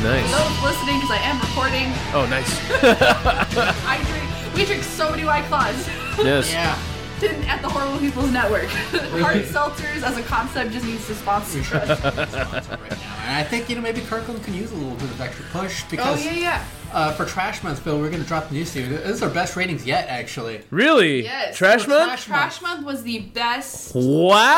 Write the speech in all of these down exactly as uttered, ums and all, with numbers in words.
Nice. For those listening, because I am recording, Oh, nice. I drink. We drink so many White Claws. Yes. Yeah. Didn't at the Horrible People's Network. Hard seltzers as a concept just needs to sponsor us. Right now. And I think, you know, maybe Kirkland can use a little bit of extra push Oh, because yeah, yeah. uh, for Trash Month, Phil, we're going to drop the news to you. This is our best ratings yet, actually. Really? Yes. Trash For month? Trash Trash Month was the best of the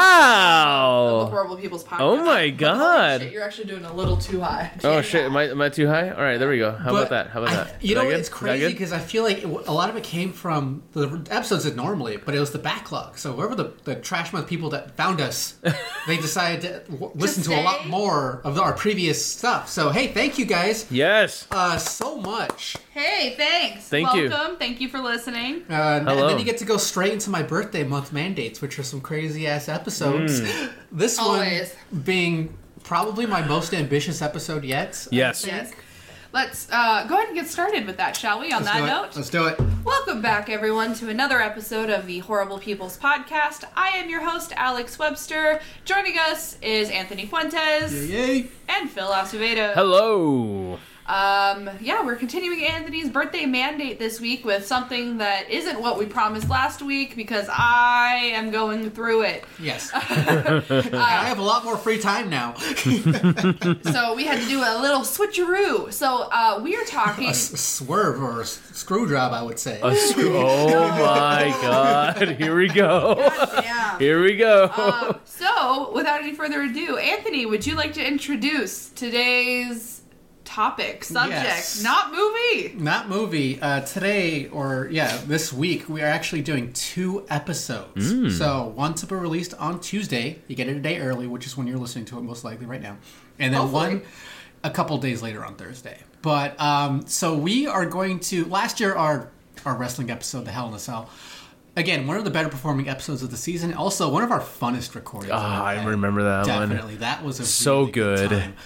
Wow. Horrible People's podcast. Oh my But God. holy shit, you're actually doing a little too high. Oh shit, am I, am I too high? All right, there we go. How But about that? How about I- that? You Is know, that good? it's Is that crazy good? because I feel like it, a lot of it came from the episodes did normally, but it was the backlog. So whoever the, the Trash Month people that found us, they decided to w- listen to a lot stay. more of our previous stuff. So hey, thank you guys Yes. uh, so much. Hey, thanks. Thank you. Welcome. Thank you for listening. Uh, and, Hello. and then you get to go straight into my birthday month mandates, which are some crazy ass episodes. Mm. This Always. one being probably my most ambitious episode yet. I Yes. think. Yes. Let's uh, go ahead and get started with that, shall we? On Let's that do it. note, Let's do it. welcome back, everyone, to another episode of the Horrible People's Podcast. I am your host, Alex Webster. Joining us is Anthony Fuentes Yay! and Phil Acevedo. Hello. Um, yeah, we're continuing Anthony's birthday mandate this week with something that isn't what we promised last week because I am going through it. Yes. I have a lot more free time now. So we had to do a little switcheroo. So uh, we are talking. A s- swerve or a s- screw job, I would say. A screw. Oh my God. Here we go. Yeah. Here we go. Um, so, without any further ado, Anthony, would you like to introduce today's topic, subject, Yes. not movie? Not movie. Uh, today, or yeah, this week, we are actually doing two episodes. Mm. So one to be released on Tuesday. You get it a day early, which is when you're listening to it most likely right now. And then Hopefully. one a couple days later on Thursday. But um, so we are going to last year our our wrestling episode, the Hell in a Cell. Again, one of the better performing episodes of the season. Also, one of our funnest recordings. Ah, we've I had. remember that one. Definitely, that was a So really good. time.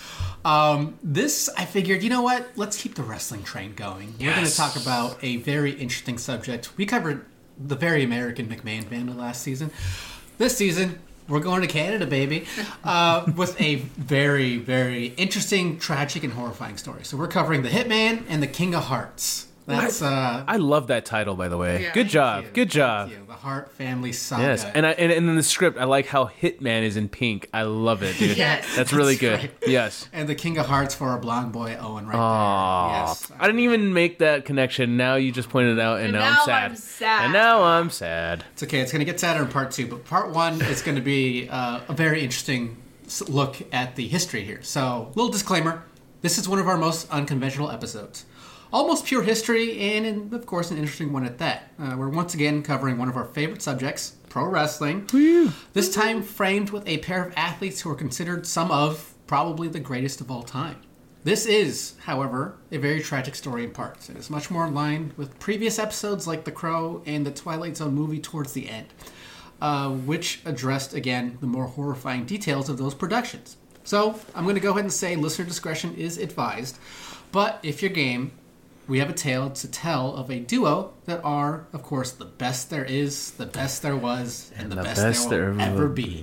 Um, this, I figured, you know what? Let's keep the wrestling train going. We're going to Yes. talk about a very interesting subject. We covered the very American McMahon family last season. This season, we're going to Canada, baby, uh, with a very, very interesting, tragic, and horrifying story. So we're covering the Hitman and the King of Hearts. That's uh, I love that title, by the way. Yeah. Good job. you. Good job. Thank you. The Hart family saga. Yes, and I and, and in the script, I like how Hitman is in pink. I love it, dude. Yes. That's really That's good. right. Yes. And the King of Hearts for our blonde boy Owen right Aww. there. Yes. I didn't even make that connection. Now you just pointed it out, and, And now, now I'm sad. I'm sad. And now I'm sad. It's okay. It's going to get sadder in part two, but part one is going to be uh, a very interesting s- look at the history here. So, little disclaimer: this is one of our most unconventional episodes, almost pure history, and, and of course, an interesting one at that. Uh, we're once again covering one of our favorite subjects, pro wrestling. This time framed with a pair of athletes who are considered some of probably the greatest of all time. This is, however, a very tragic story in parts. It is much more in line with previous episodes like The Crow and the Twilight Zone movie towards the end, uh, which addressed, again, the more horrifying details of those productions. So, I'm going to go ahead and say listener discretion is advised, but if you're game, we have a tale to tell of a duo that are, of course, the best there is, the best there was, and, the, the best, best there will there ever will be.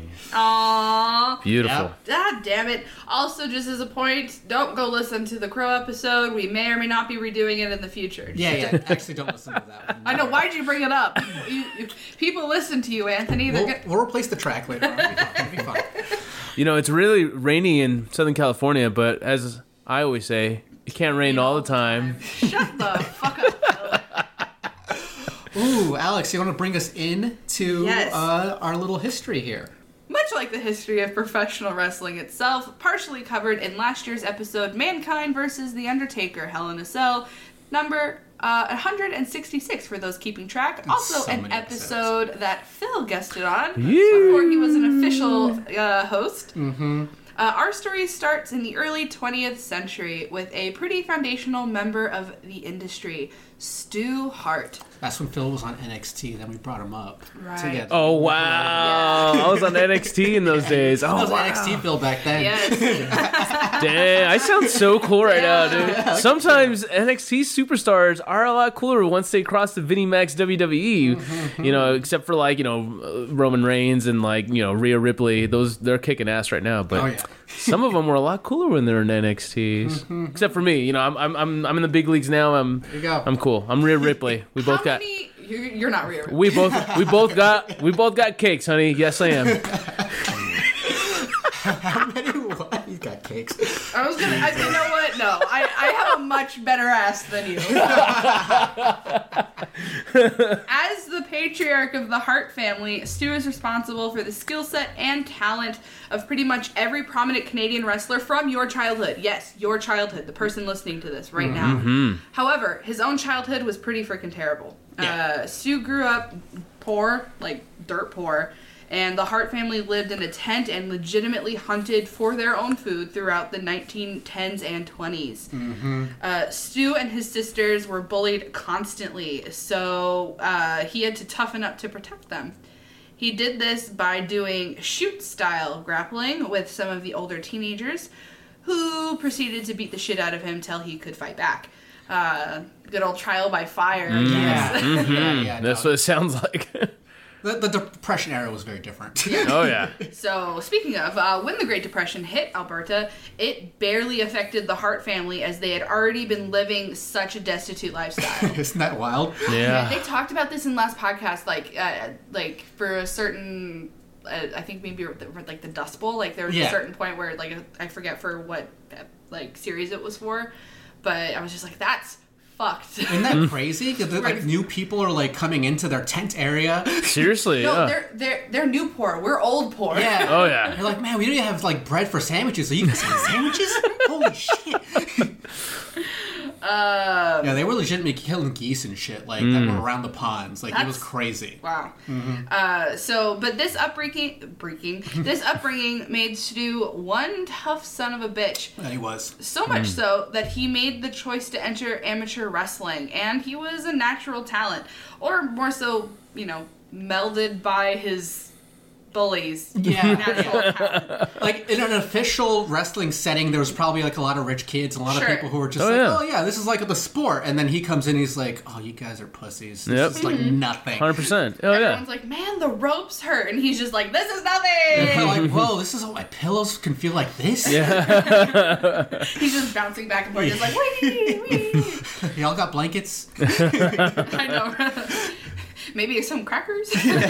Aww. Beautiful. Yep. God damn it. Also, just as a point, don't go listen to the Crow episode. We may or may not be redoing it in the future. Yeah, yeah. Actually, don't listen to that one. I know. Why'd you bring it up? You, you, people listen to you, Anthony. They're We'll, gonna- we'll replace the track later on. It'll be fine. It'll be fine. You know, it's really rainy in Southern California, but as I always say, it can't rain all the time. Shut the fuck up, Phil. Ooh, Alex, you want to bring us in to Yes. uh, our little history here? Much like the history of professional wrestling itself, partially covered in last year's episode Mankind versus The Undertaker, Hell in a Cell, number uh, one hundred sixty-six for those keeping track. Also, so an many episode that Phil guested on Yeah. before he was an official uh, host. Mm-hmm. Uh, our story starts in the early twentieth century with a pretty foundational member of the industry, Stu Hart. That's when Phil was on N X T, then we brought him up Right. together. Oh, wow. I was on N X T in those days. Oh, That was wow. N X T Phil back then. Yes. Dang, I sound so cool right Yeah. now, dude. Sometimes N X T superstars are a lot cooler once they cross the Vinnie Max W W E. You know, except for like, you know, Roman Reigns and like, you know, Rhea Ripley. Those, they're kicking ass right now. But Oh, yeah. Some of them were a lot cooler when they were in N X Ts. Mm-hmm. Except for me, you know, I'm I'm I'm I'm in the big leagues now. I'm There you go. I'm cool. I'm Rhea Ripley. We both How got many? You're, you're not Rhea Ripley. we both we both got we both got cakes, honey. Yes, I am. How many? What? He's got cakes. I was gonna. I, you know what? No, I, I have a much better ass than you. As the patriarch of the Hart family, Stu is responsible for the skill set and talent of pretty much every prominent Canadian wrestler from your childhood. Yes, your childhood. The person listening to this right now. However, his own childhood was pretty freaking terrible. Yeah. Uh, Stu grew up poor, like dirt poor. And the Hart family lived in a tent and legitimately hunted for their own food throughout the nineteen tens and twenties. Mm-hmm. Uh, Stu and his sisters were bullied constantly, so uh, he had to toughen up to protect them. He did this by doing shoot-style grappling with some of the older teenagers, who proceeded to beat the shit out of him till he could fight back. Uh, good old trial by fire. I guess. Yeah. yeah, yeah. That's no. what it sounds like. The, the Depression era was very different. Oh yeah. So, speaking of, uh, when the Great Depression hit Alberta, it barely affected the Hart family as they had already been living such a destitute lifestyle. Isn't that wild? Yeah. They talked about this in last podcast, like, uh, like for a certain, uh, I think maybe like the Dust Bowl, like there was Yeah. a certain point where, like, I forget for what, like, series it was for, but I was just like, that's fucked. Isn't that crazy? 'Cause the, like new people are like coming into their tent area. Seriously. No, yeah. they're they're they're new poor. We're old poor. Yeah. Oh yeah. They're like, man, we don't even have like bread for sandwiches. So you guys have sandwiches? Holy shit! Um, Yeah, they were legitimately killing geese and shit like that were around the ponds. Like it was That's- crazy. Wow. Uh, so, but this upbringing, breaking, this upbringing made Stu one tough son of a bitch. Yeah, he was. So much so that he made the choice to enter amateur wrestling, and he was a natural talent, or more so, you know, melded by his bullies. Yeah. Natural talent. Like in an official wrestling setting, there was probably like a lot of rich kids and a lot Sure. of people who were just Oh, like, yeah. "Oh yeah, this is like the sport." And then he comes in, he's like, "Oh, you guys are pussies. This Yep. is like nothing." Hundred percent. Oh yeah. Everyone's like, man, the ropes hurt, and he's just like, this is And they're nothing. like, "Whoa, this is how my pillows can feel like this." Yeah. He's just bouncing back and forth, just like, wee, wee. Y'all got blankets? I know. Maybe some crackers.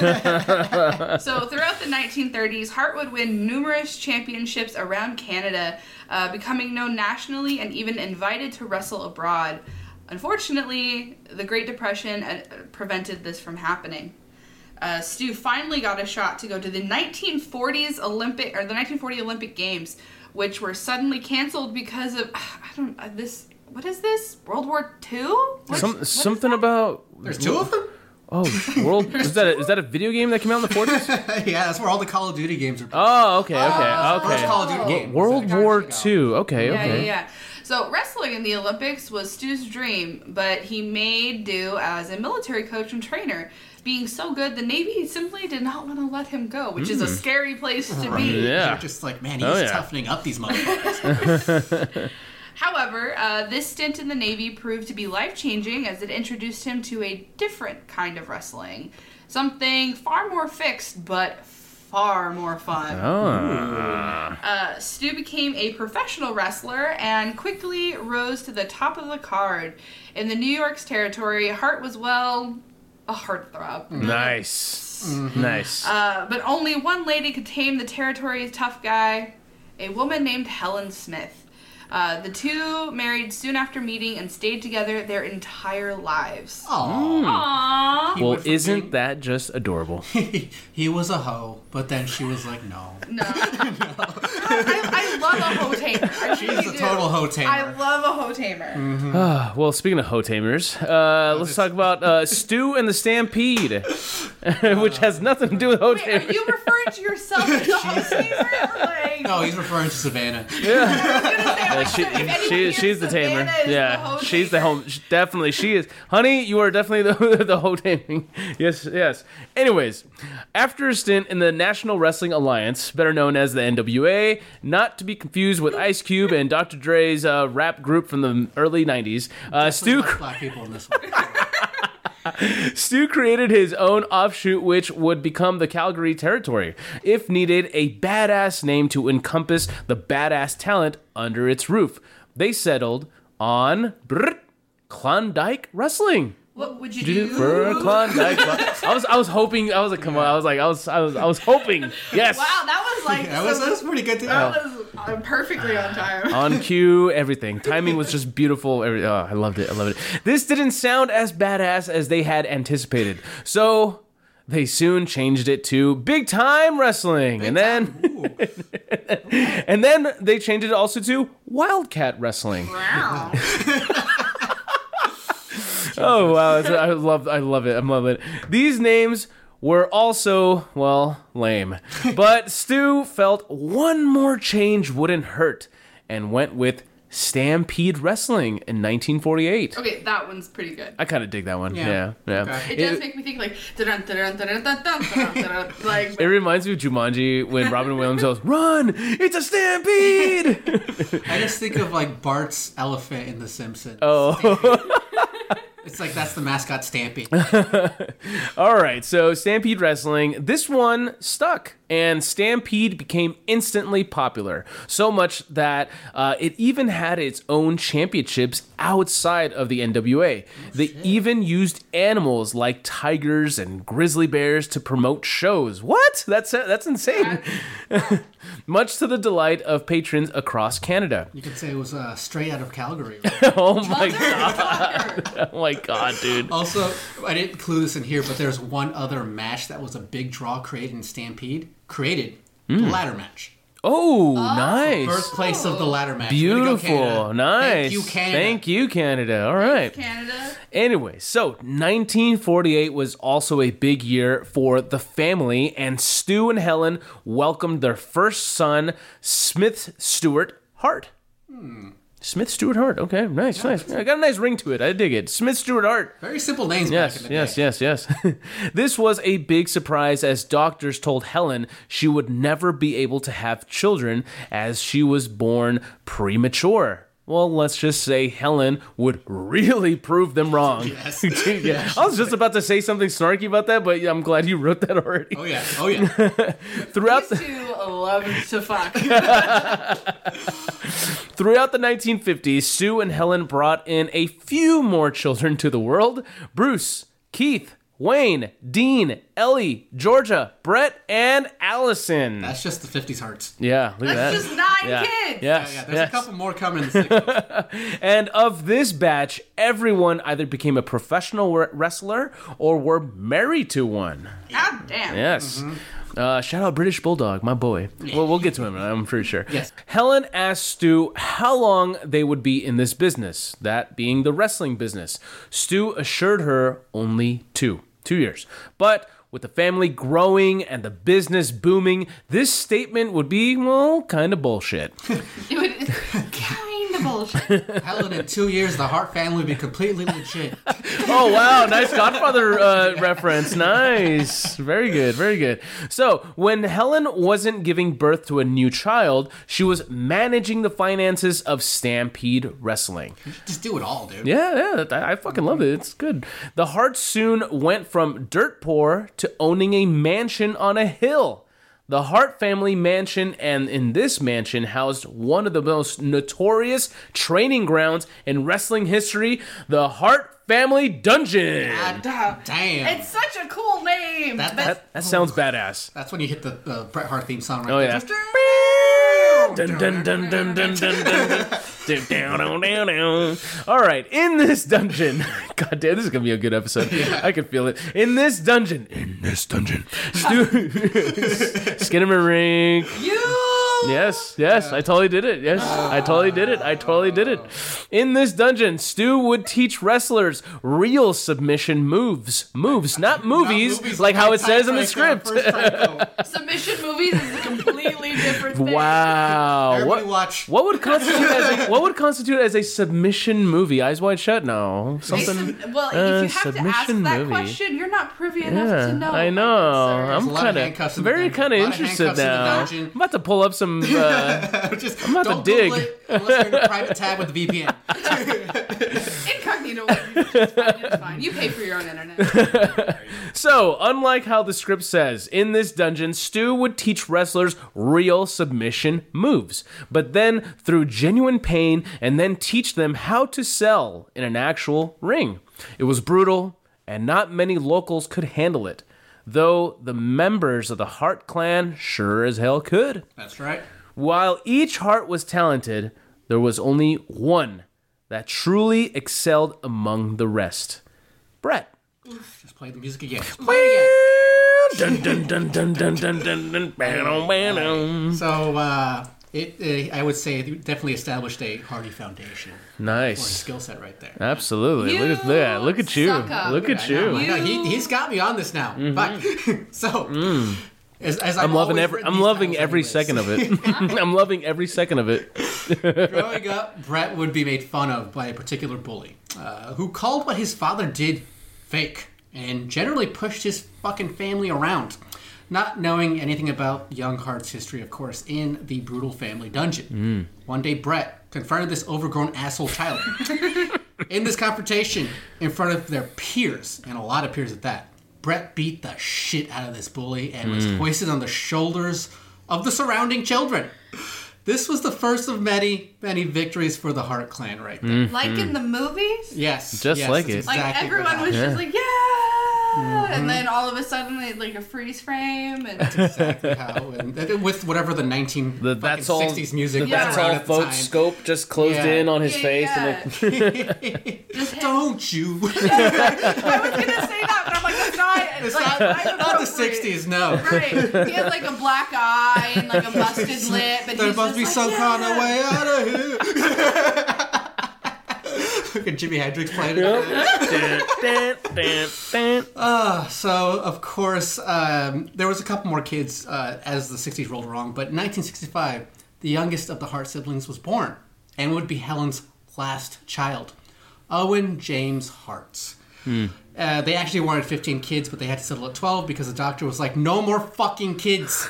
So throughout the nineteen thirties, Hart would win numerous championships around Canada, uh, becoming known nationally and even invited to wrestle abroad. Unfortunately, the Great Depression uh, prevented this from happening. Uh, Stu finally got a shot to go to the nineteen forties Olympic or the nineteen forty Olympic Games, which were suddenly canceled because of I don't uh, this. What is this? World War Two? Some something about. There's two of them? Oh, world is that a, is that a video game that came out in the forties? Yeah, that's where all the Call of Duty games are. Oh, okay, okay, First okay. Call of Duty game. World War Two. Okay, Yeah, yeah, okay. yeah. So wrestling in the Olympics was Stu's dream, but he made do as a military coach and trainer. Being so good, the Navy simply did not want to let him go, which is a scary place to be. Yeah. They're just like, man, he's Oh, yeah. toughening up these motherfuckers. However, uh, this stint in the Navy proved to be life-changing as it introduced him to a different kind of wrestling. Something far more fixed, but far more fun. Oh. Uh, Stu became a professional wrestler and quickly rose to the top of the card. In the New York's territory, Hart was, well, a heartthrob. Nice. Nice. Uh, but only one lady could tame the territory's tough guy, a woman named Helen Smith. Uh, the two married soon after meeting and stayed together their entire lives. Aww. Aww. He Well, went from isn't being- that just adorable? he was a hoe, but then she was like, no. No. I, I love a hoe tamer. I really She's a do. total hoe tamer. I love a hoe tamer. Ah, well, speaking of hoe tamers, uh, let's talk about uh, Stu and the Stampede, which has nothing to do with hoe Wait, are tamers. you referring to yourself as a hoe tamer? Or like, No, he's referring to Savannah. Yeah, she, if anyone she, hears she's the tamer. Savannah is the Yeah, hoe she's the tamer. home. she- Definitely, she is. Honey, you are definitely the the hoe taming. Yes, yes. Anyways, after a stint in the National Wrestling Alliance, better known as the N W A, not to be confused with Ice Cube and Doctor Dre's uh, rap group from the early nineties, uh, Stu. Black people in this one. Stu created his own offshoot, which would become the Calgary Territory. If needed, a badass name to encompass the badass talent under its roof. They settled on brrrt, Klondike Wrestling. What would you Do do? for Klondike. I was, I was hoping. I was like, come on. I was like, I was, I was, I was hoping. Yes. Wow, that was like That was, some- that was pretty good too. that was uh, perfectly on time. On cue, everything. Timing was just beautiful. Every, oh, I loved it. I loved it. This didn't sound as badass as they had anticipated. So they soon changed it to Big Time Wrestling. and then and then they changed it also to Wildcat Wrestling. Wow. Oh wow, it's- I love I love it. I love it. These names were also, well, lame. But Stu felt one more change wouldn't hurt and went with Stampede Wrestling in nineteen forty-eight. Okay, that one's pretty good. I kind of dig that one. Yeah, Yeah. yeah. Okay. It does make me think like dun dun dun dun dun dun dun dun like It reminds me of Jumanji when Robin Williams goes, "Run! It's a stampede!" I just think of like Bart's elephant in The Simpsons. Oh. It's like that's the mascot Stampy. All right, so Stampede Wrestling, this one stuck, and Stampede became instantly popular. So much that uh, it even had its own championships outside of the N W A. They even used animals like tigers and grizzly bears to promote shows. What? That's that's insane. Much to the delight of patrons across Canada. You could say it was uh, straight out of Calgary. Oh my god. Oh my god, dude. Also, I didn't include this in here, but there's one other match that was a big draw created in Stampede. Created the ladder match. Oh, nice. Birthplace of the ladder match. Way to go, Beautiful. Canada. Nice. Thank you, Canada. Thank you, Canada. All right. Canada. Anyway, so nineteen forty-eight was also a big year for the family, and Stu and Helen welcomed their first son, Smith Stewart Hart. Hmm. Smith Stewart Hart. Okay, nice, nice. I got a nice ring to it. I dig it. Smith Stewart Hart. Very simple names Yes, back in the yes, day. yes, yes. This was a big surprise as doctors told Helen she would never be able to have children as she was born premature. Well, let's just say Helen would really prove them wrong. Yes. Yeah. I was just about to say something snarky about that, but I'm glad you wrote that already. Oh yeah, oh yeah. Throughout These the two love to fuck. Throughout the nineteen fifties, Sue and Helen brought in a few more children to the world. Bruce, Keith, Wayne, Dean, Ellie, Georgia, Brett, and Allison. That's just the fifties hearts. Yeah, look at that. That's just nine yeah. kids. Yes, Yeah, there's yes. a couple more coming in the sixties. And of this batch, everyone either became a professional wre- wrestler or were married to one. God damn. Yes. Uh, shout out British Bulldog, my boy. Well, we'll get to him, I'm pretty sure. Yes. Helen asked Stu how long they would be in this business, that being the wrestling business. Stu assured her only two. Two years. But with the family growing and the business booming, this statement would be, well, kind of bullshit. It would, it's kind of bullshit. Helen, in two years, the Hart family would be completely legit. Oh, wow. Nice Godfather uh, reference. Nice. Very good. Very good. So, when Helen wasn't giving birth to a new child, she was managing the finances of Stampede Wrestling. Just do it all, dude. Yeah, yeah, I I fucking love it. It's good. The Harts soon went from dirt poor to owning a mansion on a hill. The Hart family mansion, and in this mansion housed one of the most notorious training grounds in wrestling history, the Hart Family Dungeon. God Duh. damn. It's such a cool name. That- That's- That, that sounds badass. That's when you hit the uh, Bret Hart theme song right Oh, there. yeah. Just- Dun, dun, dun, dun, dun, dun, dun, dun. Dun, down, down, down, down. All right, in this dungeon, God damn, this is gonna be a good episode. I can feel it. In this dungeon, in this dungeon, Stu, Skinamarink. you. Yes, yes, I totally did it. Yes, I totally did it. I totally did it. In this dungeon, Stu would teach wrestlers real submission moves. Moves, not movies, movies, like how it type says in the right there, script. first typo. Submission movies is a completely different thing. Wow. Everybody What, watch. what would constitute as a, what would constitute as a submission movie? Eyes Wide Shut? No. It's Something. sub- well, uh, if you have to ask submission that movie. question, you're not privy enough Yeah, to know. I know. Sir. I'm a lot of kind handcuffs of in the very dungeon. kind of A lot of interested handcuffs in the now. dungeon. I'm about to pull up some. Uh, Just I'm about to don't dig. Google it unless you're in a private tab with the V P N. Incognito need to. It's fine. It's fine. You pay for your own internet. So, unlike how the script says, in this dungeon, Stu would teach wrestlers real submission moves, but then through genuine pain, and then teach them how to sell in an actual ring. It was brutal, and not many locals could handle it, though the members of the Hart clan sure as hell could. That's right. While each Hart was talented, there was only one that truly excelled among the rest. Bret. Just play the music again. Just play it again. Dun, dun, dun, dun, dun, dun, dun, dun, dun. So, uh, it, uh, I would say it definitely established a hearty foundation. Nice. Or a skill set right there. Absolutely. You look at that. Look at you. suck up. Look at I know, you. I know. He, he's got me on this now. But, so, as, as I'm I've loving always every. written I'm these loving titles every anyways. second of it. I'm loving every second of it. Growing up, Bret would be made fun of by a particular bully, uh, who called what his father did fake, and generally pushed his fucking family around. Not knowing anything about young Hart's history, of course, in the brutal family dungeon. Mm. One day, Bret confronted this overgrown asshole child. In this confrontation, in front of their peers, and a lot of peers at that, Bret beat the shit out of this bully and was hoisted on the shoulders of the surrounding children. This was the first of many, many victories for the Hart clan right there. Like in the movies? Yes. Just yes, like that's it. Like exactly what everyone was happened. just like, yeah! And then all of a sudden, they, like a freeze frame. And Exactly how, and and with whatever the nineteen The that's all. sixties music The was that's around all at the folk time. scope just closed Yeah. in on his Yeah, face. yeah. And Just him. Don't you? I was gonna say that, but I'm like, that's not. It's like, not, not the inappropriate. sixties, no. Right. He has like a black eye and like a busted lip. And There he's must just be like, some yeah. kind of way out of here. Look at Jimi Hendrix playing it. dun, dun, dun, dun. Uh, so, of course, um, there was a couple more kids uh, as the sixties rolled along, but in nineteen sixty-five, the youngest of the Hart siblings was born and would be Helen's last child, Owen James Hart. Hmm. Uh, they actually wanted fifteen kids, but they had to settle at twelve because the doctor was like, no more fucking kids.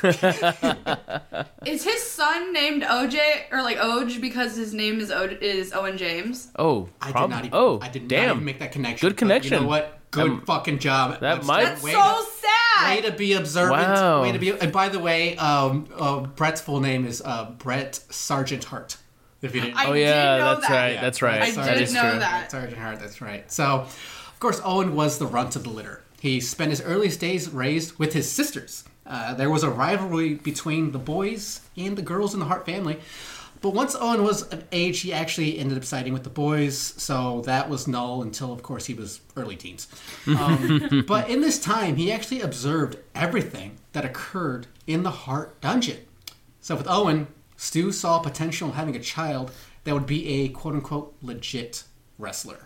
Is his son named O J or like Oj because his name is o- is Owen James? Oh, I prob- did not even, oh, I did damn. not even make that connection. Good but You connection. know what? Good Um, fucking job. that Webster. might- That's way so to, sad. Way to be observant. Wow. Way to be. And by the way, um, uh, Brett's full name is uh, Brett Sargent Hart. If you didn't. I Oh did yeah, know that's that. right. Yeah. That's right. I that did is know true. that. Sergeant Hart, that's right. So, of course, Owen was the runt of the litter. He spent his earliest days raised with his sisters. Uh, there was a rivalry between the boys and the girls in the Hart family. But once Owen was of age, he actually ended up siding with the boys, so that was null until, of course, he was early teens. Um, but in this time, he actually observed everything that occurred in the Hart dungeon. So with Owen, Stu saw potential in having a child that would be a quote-unquote legit wrestler.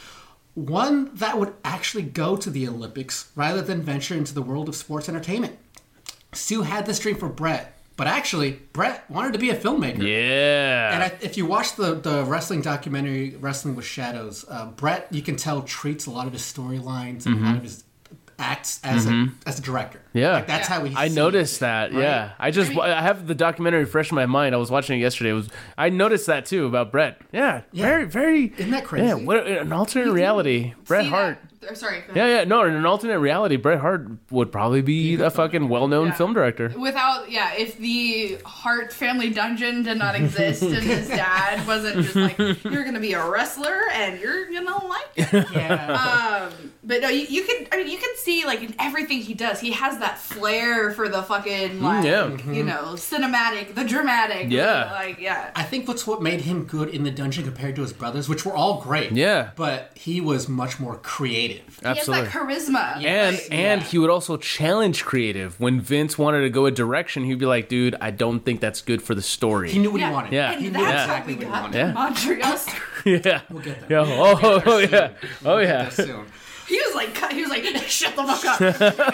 One that would actually go to the Olympics rather than venture into the world of sports entertainment. Stu had this dream for Bret, but actually, Bret wanted to be a filmmaker. Yeah. And I, if you watch the, the wrestling documentary, Wrestling with Shadows, uh, Bret, you can tell, treats a lot of his storylines and a lot of his acts as a as a director. Yeah. Like, that's Yeah. how he I sees noticed it, that. right? Yeah, I just I mean- I have the documentary fresh in my mind. I was watching it yesterday. It was I noticed that too about Bret. Yeah, Yeah. very very. Isn't that crazy? Yeah, what an alternate reality. Bret See Hart. that- or, sorry. go ahead. Yeah, yeah, no, in an alternate reality, Bret Hart would probably be a fucking well-known Yeah. film director. Without, yeah, if the Hart family dungeon did not exist and his dad wasn't just like, you're gonna be a wrestler and you're gonna like it. Yeah. Um, but no, you, you can, I mean, you can see like in everything he does, he has that flair for the fucking like, yeah. you know, cinematic, the dramatic. Yeah. Like, yeah. I think what's what made him good in the dungeon compared to his brothers, which were all great. Yeah. But he was much more creative. Absolutely. He has that charisma. And Like, and Yeah. he would also challenge creative. When Vince wanted to go a direction, he'd be like, "Dude, I don't think that's good for the story." He knew what yeah. he wanted. Yeah. And He knew that's exactly how we what he got wanted. Yeah. Montreal. yeah. We'll get Yeah. there. Oh, oh yeah. Soon. Oh We'll yeah. get there soon. He was like, he was like, shut the fuck up.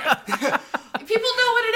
People know what it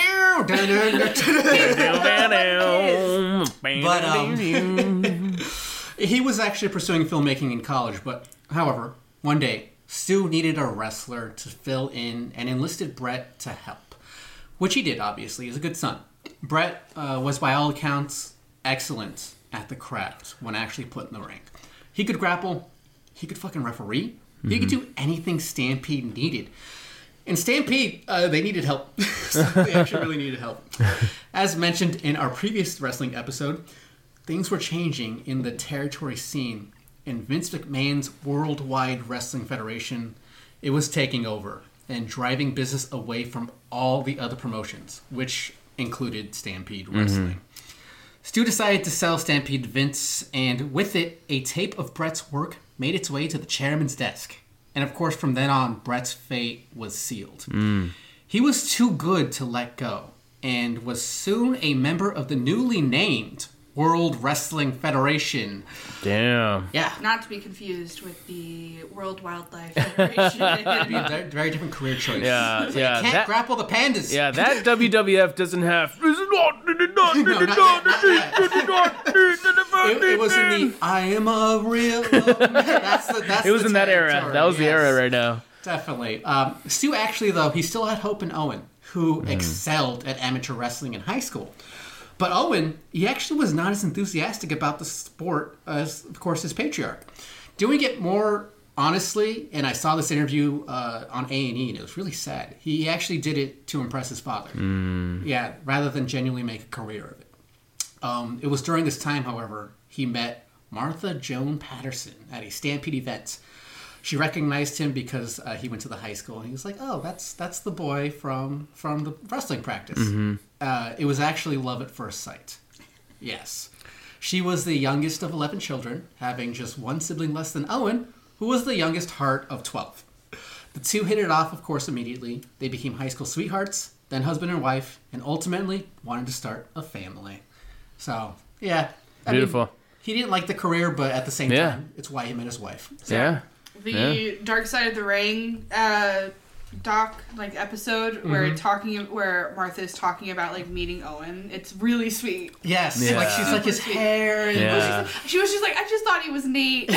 is. But, um, he was actually pursuing filmmaking in college, but however, one day, Stu needed a wrestler to fill in and enlisted Bret to help. Which he did, obviously. He's a good son. Bret uh, was, by all accounts, excellent at the craft when actually put in the ring. He could grapple, He could fucking referee. Mm-hmm. He could do anything Stampede needed. And Stampede, uh, they needed help. So they actually really needed help. As mentioned in our previous wrestling episode, things were changing in the territory scene. And Vince McMahon's Worldwide Wrestling Federation, it was taking over and driving business away from all the other promotions, which included Stampede Wrestling. Mm-hmm. Stu decided to sell Stampede to Vince, and with it, a tape of Bret's work made its way to the chairman's desk. And of course, from then on, Bret's fate was sealed. Mm. He was too good to let go, and was soon a member of the newly named World Wrestling Federation. Damn. Yeah. Not to be confused with the World Wildlife Federation. It'd be a very, very different career choice. Yeah, yeah. Can't that, grapple the pandas. Yeah, that W W F doesn't have. It, it was in the I am a real man. That's the, that's it was the in that era. territory, That was the yes. era right now. Definitely. Um, Stu actually, though, he still had hope in Owen, who mm. excelled at amateur wrestling in high school. But Owen, he actually was not as enthusiastic about the sport as, of course, his patriarch. Doing it more honestly, and I saw this interview uh, on A and E, and it was really sad. He actually did it to impress his father. Mm. Yeah, rather than genuinely make a career of it. Um, it was during this time, however, he met Martha Joan Patterson at a Stampede event. She recognized him because uh, he went to the high school, and he was like, "Oh, that's that's the boy from from the wrestling practice." Mm-hmm. Uh, it was actually love at first sight. Yes, she was the youngest of eleven children, having just one sibling less than Owen, who was the youngest heart of twelve. The two hit it off, of course, immediately. They became high school sweethearts, then husband and wife, and ultimately wanted to start a family. So, yeah. I Beautiful. Mean, he didn't like the career, but at the same yeah. time, it's why he met his wife. So, yeah. The yeah. Dark Side of the Ring uh, doc like episode mm-hmm. where talking where Martha's talking about like meeting Owen. It's really sweet. Yes, yeah. like she's like his sweet. hair. And yeah. She was just like, I just thought he was neat.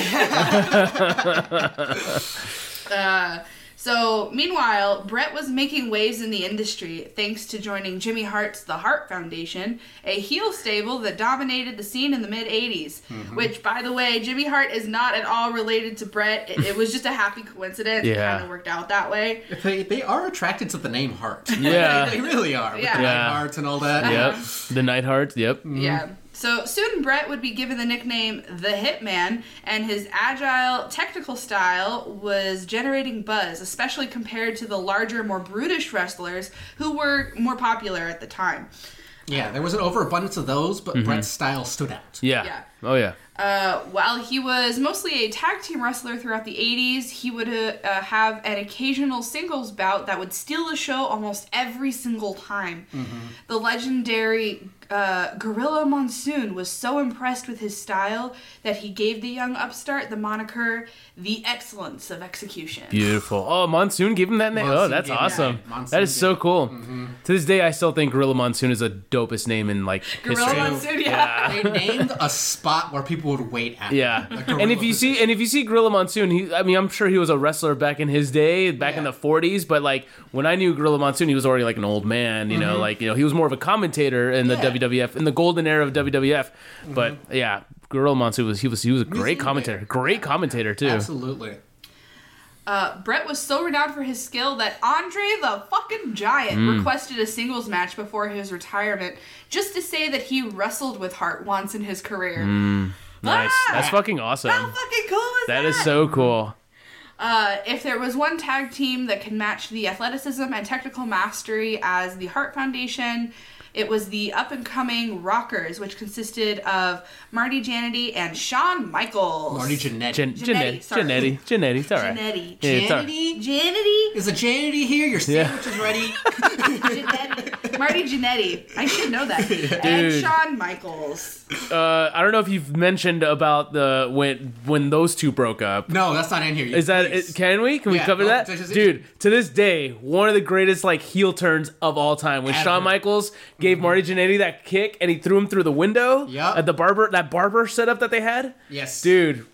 uh, so, meanwhile, Bret was making waves in the industry thanks to joining Jimmy Hart's The Hart Foundation, a heel stable that dominated the scene in the mid-eighties. Mm-hmm. Which, by the way, Jimmy Hart is not at all related to Bret. It, it was just a happy coincidence. Yeah. It kind of worked out that way. They, they are attracted to the name Hart. Yeah. they really are. With yeah. the yeah. Nighthearts and all that. Yep. The Nighthearts, yep. Mm-hmm. Yeah. So soon Bret would be given the nickname The Hitman, and his agile, technical style was generating buzz, especially compared to the larger, more brutish wrestlers who were more popular at the time. Yeah, there was an overabundance of those, but mm-hmm. Bret's style stood out. Yeah. yeah. Oh, yeah. Uh, while he was mostly a tag team wrestler throughout the eighties, he would uh, uh, have an occasional singles bout that would steal the show almost every single time. Mm-hmm. The legendary uh, Gorilla Monsoon was so impressed with his style that he gave the young upstart the moniker The Excellence of Execution. Beautiful. Oh, Monsoon gave him that name? Monsoon Oh, that's awesome. That. That is so cool. Mm-hmm. To this day, I still think Gorilla Monsoon is the dopest name in, like, Gorilla history. Monsoon, yeah. yeah. They named a spot where people would wait at. Yeah. And if you position. see and if you see Gorilla Monsoon, he I mean, I'm sure he was a wrestler back in his day, back yeah. in the forties, but like when I knew Gorilla Monsoon, he was already like an old man, you mm-hmm. know, like, you know, he was more of a commentator in the yeah. W W F, in the golden era of W W F. Mm-hmm. But yeah, Gorilla Monsoon was he was he was a great commentator. Great commentator too. Absolutely. Uh, Bret was so renowned for his skill that Andre the fucking Giant mm. requested a singles match before his retirement just to say that he wrestled with Hart once in his career. Mm. Nice. Ah! That's fucking awesome. How fucking cool is that? That is so cool. Uh, if there was one tag team that could match the athleticism and technical mastery as the Hart Foundation, it was the up-and-coming Rockers, which consisted of Marty Jannetty and Shawn Michaels. Marty Jannetty. Jan- Jannetty, sorry. Jannetty. Jannetty. It's all right. Jannetty. Yeah, it's all right. Jannetty. Jannetty. Is a Jannetty here? Your sandwich Yeah. is ready. Jannetty. Marty Jannetty. I should know that. And Dude. Shawn Michaels. Uh, I don't know if you've mentioned about the when when those two broke up. No, that's not in here. Is that Please. it, can we can we Yeah, cover no, that, just- dude? To this day, one of the greatest like heel turns of all time when Ever. Shawn Michaels gave Marty Jannetty that kick and he threw him through the window Yup. at the barber that barber setup that they had. Yes. Dude,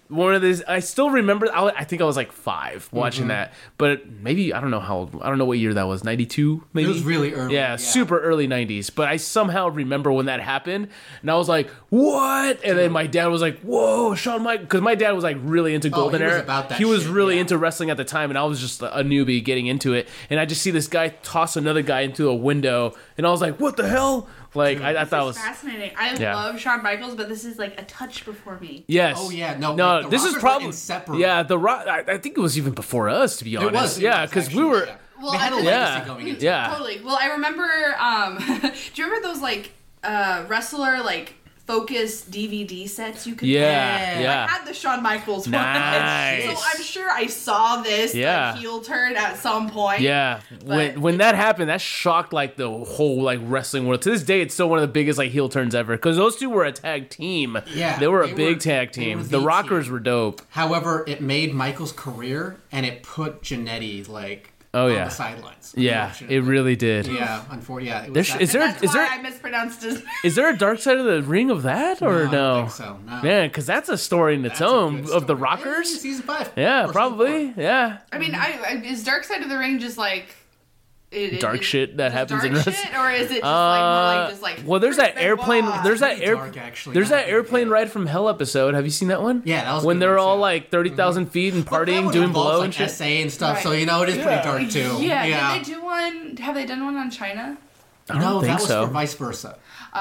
one of these. I still remember. I, I think I was like five watching Mm-hmm. that, but maybe I don't know how old. I don't know what year that was. ninety-two, maybe. It was really early. Yeah, super early nineties. But I somehow remember when that happened, and I was like, "What?" And then my dad was like, "Whoa, Shawn Michaels," because my dad was like really into Golden Oh, he was Era. about that he was shit, really yeah. into wrestling at the time, and I was just a newbie getting into it. And I just see this guy toss another guy into a window, and I was like, "What the hell?" Like I, I thought it was. fascinating. I Yeah. love Shawn Michaels, but this is like a touch before me. Yes. Oh, yeah, no, no. like, the this is Rockers were probably inseparable. yeah. The Rock. I, I think it was even before us, to be honest. It was. it yeah, was because we actually, were. yeah. Well, they had a I- legacy Yeah. going into it. Yeah. Totally. Well, I remember. Um, do you remember those like uh, wrestler like focus D V D sets you could Yeah, buy? yeah. I had the Shawn Michaels Nice. one. So I'm sure I saw this Yeah. like, heel turn at some point. Yeah, when But- when that happened, that shocked like the whole like wrestling world. To this day, it's still one of the biggest like heel turns ever because those two were a tag team. Yeah, they were a they big were- tag they team. were The the Rockers team. were dope. However, it made Michael's career, and it put Janetti like Oh, on yeah. the sidelines. Yeah, it really did. Yeah, unfortunately, yeah. It was There's- that- is there- That's is why there- I mispronounced his. Is there a dark side of the ring of that or No, I no? don't think so. No. Man, because that's a story in its That's a own good of the story. Rockers. Yeah, season five. Yeah, Or season probably. four. Yeah. I mean, I, I is Dark Side of the Ring just like it, it- Dark it- shit that just happens dark in wrestling? shit, or is it just Uh, like more like just like well, there's that Chris airplane. Benoit? There's that pretty air. dark, actually, There's now that that I think airplane about it. ride from Hell episode. Have you seen that one? Yeah, that was a when good they're one, all too. like thirty thousand feet and But that partying, one doing involves, blow like, and shit. S A and stuff, so Right. you know it is Yeah. pretty dark too. Yeah, yeah. did they do one? Have they done one on China? I don't no, think that was so. for vice versa.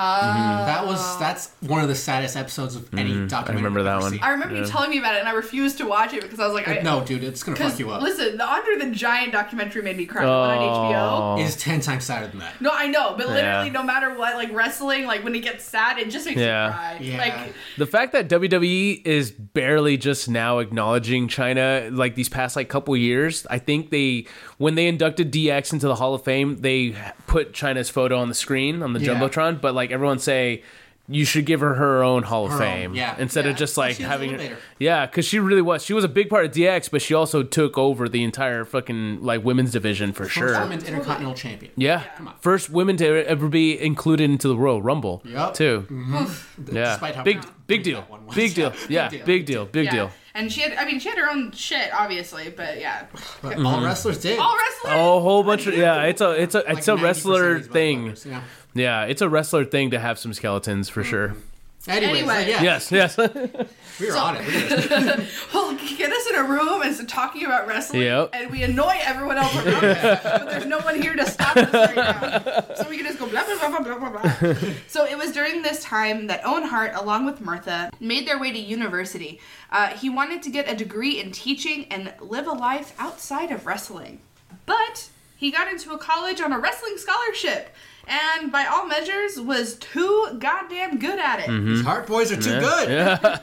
Uh, That was that's one of the saddest episodes of any documentary. remember I've that ever one. seen. I remember you telling me about it, and I refused to watch it because I was like, I, No, dude, it's gonna fuck Because you up. listen, the Andre the Giant documentary made me cry. The one on H B O. Oh. It's ten times sadder than that. No, I know, but literally, Yeah. no matter what, like wrestling, like when it gets sad, it just makes Yeah. me cry. Yeah. Like, The fact that W W E is barely just now acknowledging China, like these past like couple years, I think they when they inducted D X into the Hall of Fame, they put China's photo on the screen on the Yeah. jumbotron, but like everyone say. You should give her her own Hall of Her own, Fame yeah. instead Yeah. of just like She was an having her, innovator. yeah, because she really was. She was a big part of D X, but she also took over the entire fucking like women's division for First sure. women's intercontinental champion. Yeah, Come on. first women to ever be included into the Royal Rumble. Yup. too. Yeah, Despite how big brief big deal, that one was. big deal. Yeah, big deal, big yeah. deal. And she had, I mean, she had her own shit, obviously, but yeah. But all wrestlers did. All wrestlers. Oh, a whole bunch of yeah. It's a it's a Like it's a ninety percent wrestler of these thing. motherfuckers, Yeah. Yeah, it's a wrestler thing to have some skeletons for sure. Anyways, Anyway. so yeah, Yes, yes. we were on it. Look at this. Well, get us in a room and start talking about wrestling, Yep. and we annoy everyone else around us, but there's no one here to stop us right now. So we can just go blah, blah, blah, blah, blah, blah, blah. So it was during this time that Owen Hart, along with Martha, made their way to university. Uh, he wanted to get a degree in teaching and live a life outside of wrestling. But he got into a college on a wrestling scholarship, and by all measures was too goddamn good at it. These Hart boys are too good. Yeah.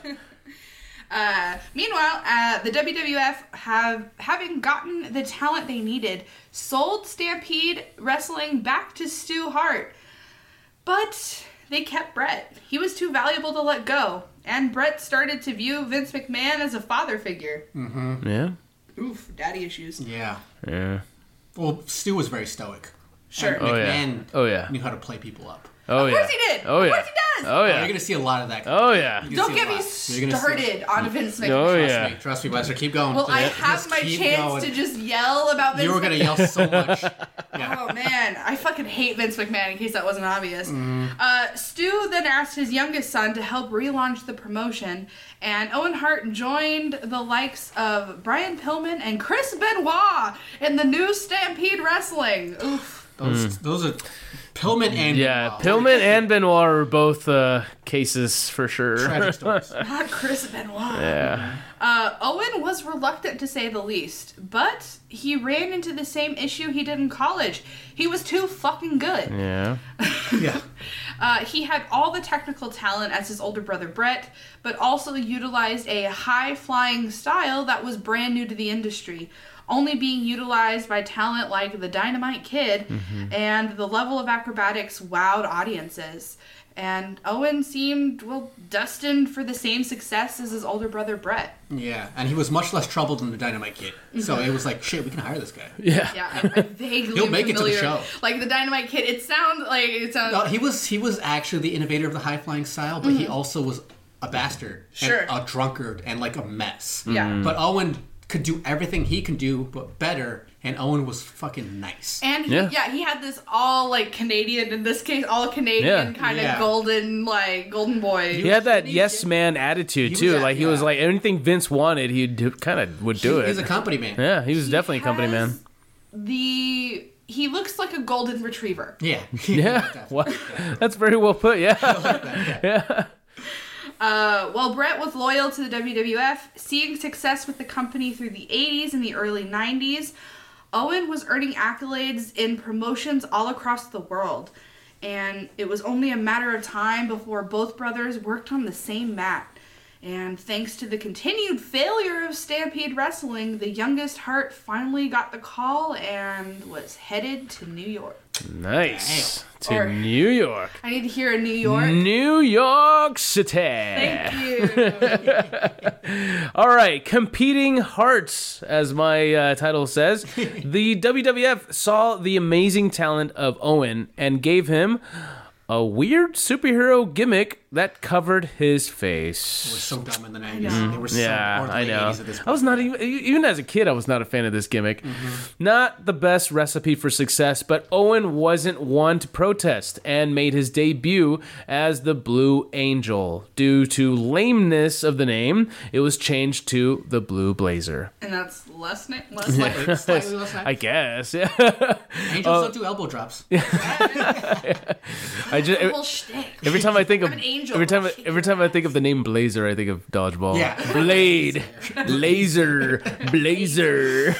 Uh, meanwhile, uh, the W W F have having gotten the talent they needed, sold Stampede Wrestling back to Stu Hart, but they kept Brett. He was too valuable to let go, and Brett started to view Vince McMahon as a father figure. Yeah. Oof, daddy issues. Yeah. Yeah. Well, Stu was very stoic. Sure. And Oh yeah. McMahon Oh yeah. knew how to play people up. Oh Of yeah. course he did. Oh Of yeah. course he does. Oh You're yeah. gonna see a lot of that. Oh yeah. You're gonna Don't see a get me lot. You're gonna see- started on Vince McMahon. Oh Trust yeah. me, trust me, Webster. Keep going. Well, I Just have my keep chance going. to just yell about Vince You were gonna McMahon. yell so much. Yeah. Oh man, I fucking hate Vince McMahon in case that wasn't obvious. Mm-hmm. Uh, Stu then asked his youngest son to help relaunch the promotion, and Owen Hart joined the likes of Brian Pillman and Chris Benoit in the new Stampede Wrestling. Oof. Those, those are Pillman and Yeah, Benoit. Pillman and Benoit are both uh, cases for sure. Tragic stories. Not Chris Benoit. Yeah. Uh, Owen was reluctant to say the least, but he ran into the same issue he did in college. He was too fucking good. Yeah. Yeah. Uh, he had all the technical talent as his older brother Brett, but also utilized a high-flying style that was brand new to the industry, only being utilized by talent like the Dynamite Kid, and the level of acrobatics wowed audiences. And Owen seemed, well, destined for the same success as his older brother Brett. Yeah, and he was much less trouble than the Dynamite Kid. So it was like, shit, we can hire this guy. Yeah. Yeah, I, I vaguely He'll make it to the familiar. show. Like the Dynamite Kid, it sounds like it sounds. No, he was he was actually the innovator of the high flying style, but he also was a bastard, Sure. and a drunkard, and like a mess. Yeah. Mm. But Owen could do everything he can do, but better. And Owen was fucking nice. And he, Yeah. yeah. he had this all like Canadian, in this case, all Canadian Yeah. kind of Yeah. golden, like golden boy. He had that yes man attitude was too. that- like he was yeah. like anything Vince wanted, he kind of would do He- it. He's a company man. yeah, he was He definitely a company man. has The he looks like a golden retriever. Yeah. Yeah, well, that's very well put. Yeah, yeah. Uh, while Brett was loyal to the W W F, seeing success with the company through the eighties and the early nineties, Owen was earning accolades in promotions all across the world. And it was only a matter of time before both brothers worked on the same mat. And thanks to the continued failure of Stampede Wrestling, the youngest Hart finally got the call and was headed to New York. Nice to Or- New York. I need to hear a New York. New York City. Thank you. All right, competing hearts, as my uh, title says. The W W F saw the amazing talent of Owen and gave him a weird superhero gimmick that covered his face. They were so dumb in the nineties. know. They were so Yeah, or the I late know. eighties at this I was point. not even even as a kid. I was not a fan of this gimmick. Mm-hmm. Not the best recipe for success, but Owen wasn't one to protest and made his debut as the Blue Angel. Due to lameness of the name, it was changed to the Blue Blazer. And that's less name. Less Slightly, like, slightly less nice. I guess. Yeah. Angels don't do elbow drops. I just whole shtick. every time I think of I'm an angel. every time I'll shake every time I think of the name Blazer, I think of dodgeball. Yeah. Blade, laser, blazer.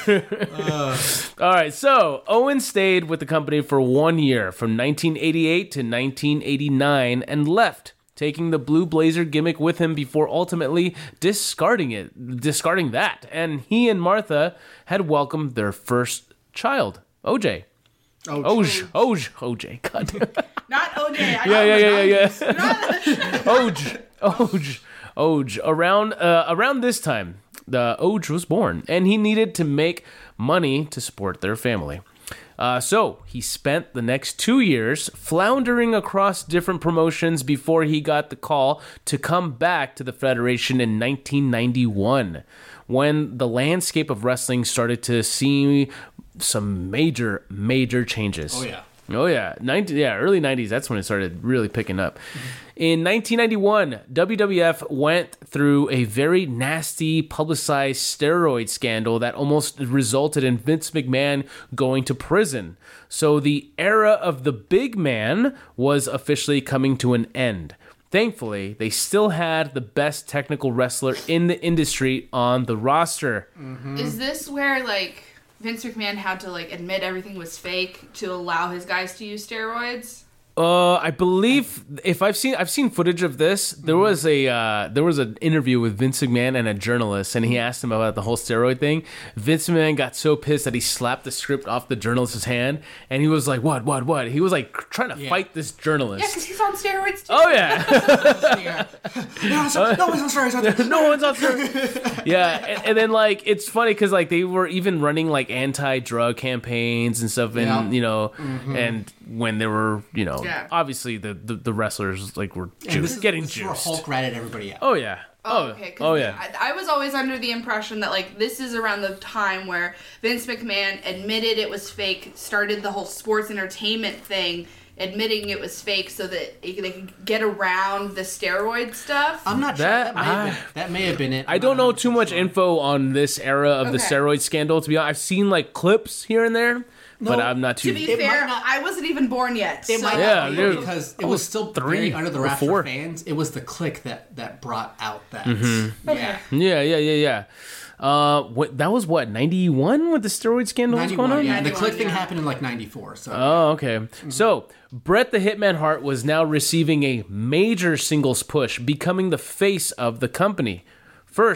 All right, so Owen stayed with the company for one year, from nineteen eighty-eight to nineteen eighty-nine, and left, taking the Blue Blazer gimmick with him before ultimately discarding it, discarding that. And he and Martha had welcomed their first child, O J. Oh, Oj, Oj, O J. God damn. Not O J. I Yeah, know yeah, the yeah, yeah, nineties. yeah. Oj, Oj, Oj. Around, uh, around this time, the Oj was born, and he needed to make money to support their family. Uh, so he spent the next two years floundering across different promotions before he got the call to come back to the Federation in nineteen ninety-one, when the landscape of wrestling started to see some major, major changes. Oh, yeah. Oh yeah, ninety yeah, early nineties. That's when it started really picking up. In nineteen ninety-one, W W F went through a very nasty, publicized steroid scandal that almost resulted in Vince McMahon going to prison. So the era of the big man was officially coming to an end. Thankfully, they still had the best technical wrestler in the industry on the roster. Is this where like Vince McMahon had to like admit everything was fake to allow his guys to use steroids? Uh, I believe if I've seen I've seen footage of this. There was a uh, there was an interview with Vince McMahon and a journalist, and he asked him about the whole steroid thing. Vince McMahon got so pissed that he slapped the script off the journalist's hand, and he was like, "What? What? What?" He was like trying to Yeah. fight this Yeah, journalist. because he's on steroids too. Oh yeah, Yeah. No, so, no one's on sorry, sorry. no one's on steroids. Yeah, and, and then like it's funny because like they were even running like anti-drug campaigns and stuff, and Yeah. you know, and when they were you know Yeah. obviously the, the the wrestlers like were And ju- this is, getting this is where juiced. Hulk ratted everybody out. Oh yeah. Oh, okay. 'cause Oh yeah. I, I was always under the impression that like this is around the time where Vince McMahon admitted it was fake, started the whole sports entertainment thing, admitting it was fake so that it, they could get around the steroid stuff. I'm not That- sure. That may, have I- been, that may have been it. I I'm don't not know too much sure. info on this era of the Okay. steroid scandal. To be honest, I've seen like clips here and there, but No, I'm not too. to be It fair, might not- I wasn't even born yet. It so- might Yeah, not be dude. because it I was was still three very under the or wraps four. for fans. It was the click that that brought out that. Mm-hmm. Yeah. yeah, yeah, yeah, yeah. Uh, what that was what ninety-one with the steroid scandal was going ninety-one, on. yeah. And the click ninety-one, thing yeah. happened in like ninety-four. So Oh, okay. So, Bret the Hitman Hart was now receiving a major singles push, becoming the face of the company. First,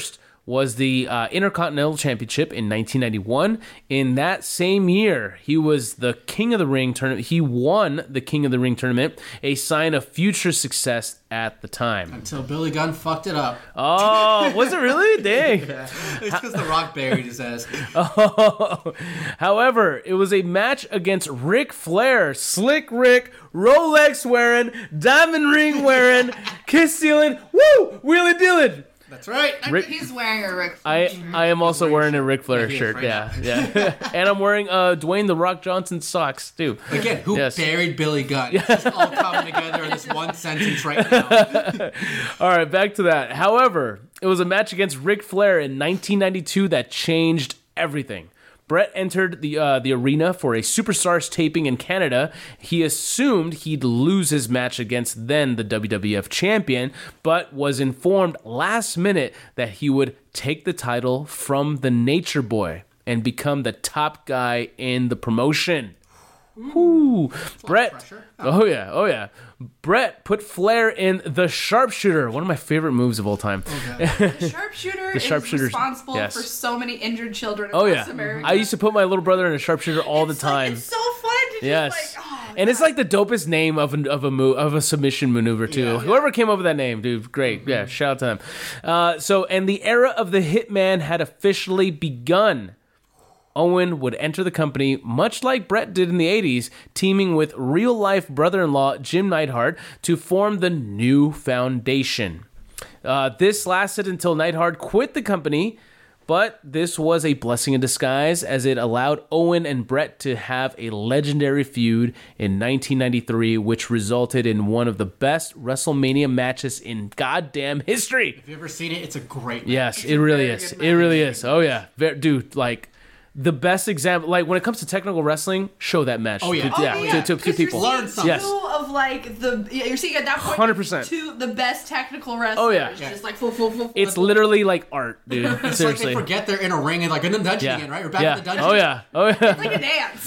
was the uh, Intercontinental Championship in nineteen ninety-one. In that same year, he was the King of the Ring tournament. He won the King of the Ring tournament, a sign of future success at the time. Until Billy Gunn fucked it up. Oh, was it really? Dang. Yeah. It's because The Rock buried his ass. Oh. However, it was a match against Ric Flair, Slick Rick, Rolex wearing, diamond ring wearing, kiss stealing, woo, wheelie dealing. That's right. Rick, He's wearing a Ric I, Flair. I am also wearing a Ric Flair Yeah, shirt. right Yeah, yeah. And I'm wearing uh, Dwayne The Rock Johnson socks, too. Again, who Yes. buried Billy Gunn? It's just all coming together in this one sentence right now. All right, back to that. However, it was a match against Ric Flair in nineteen ninety-two that changed everything. Brett entered the uh, the arena for a Superstars taping in Canada. He assumed he'd lose his match against then the W W F champion, but was informed last minute that he would take the title from the Nature Boy and become the top guy in the promotion. Whoo. Brett. pressure. Oh yeah, oh yeah. Brett put Flair in the Sharpshooter, one of my favorite moves of all time. The sharpshooter The is sharpshooter's- responsible yes. for so many injured children Oh across yeah, America. I used to put my little brother in a sharpshooter all It's the like- time. it's so fun to Yes, just like, oh, and it's God. like the dopest name of a, of a move of a submission maneuver too. Yeah. Whoever came up with that name, dude, great. Mm-hmm. Yeah, shout out to them. Uh, so, and the era of the Hitman had officially begun. Owen would enter the company, much like Brett did in the eighties, teaming with real-life brother-in-law Jim Neidhart to form the New Foundation. Uh, this lasted until Neidhart quit the company, but this was a blessing in disguise as it allowed Owen and Brett to have a legendary feud in nineteen ninety-three, which resulted in one of the best WrestleMania matches in goddamn history. If you've ever seen it, it's a great match. Yes, it really very is. good It really match. is. Oh yeah, Ver- dude, like the best example. Like when it comes to technical wrestling, show that match. Oh, yeah. to, Oh, yeah, yeah, to, to, to 'cause you're people. seeing Learn something. Yes. two of like the yeah, you're seeing at that point one hundred percent. two the best technical wrestlers. Oh, yeah. just like full full full. It's literally like art, dude. It's like Seriously. they forget they're in a ring and like in the dungeon yeah. again, right? We're back yeah. in the dungeon. Oh yeah. Oh yeah. like a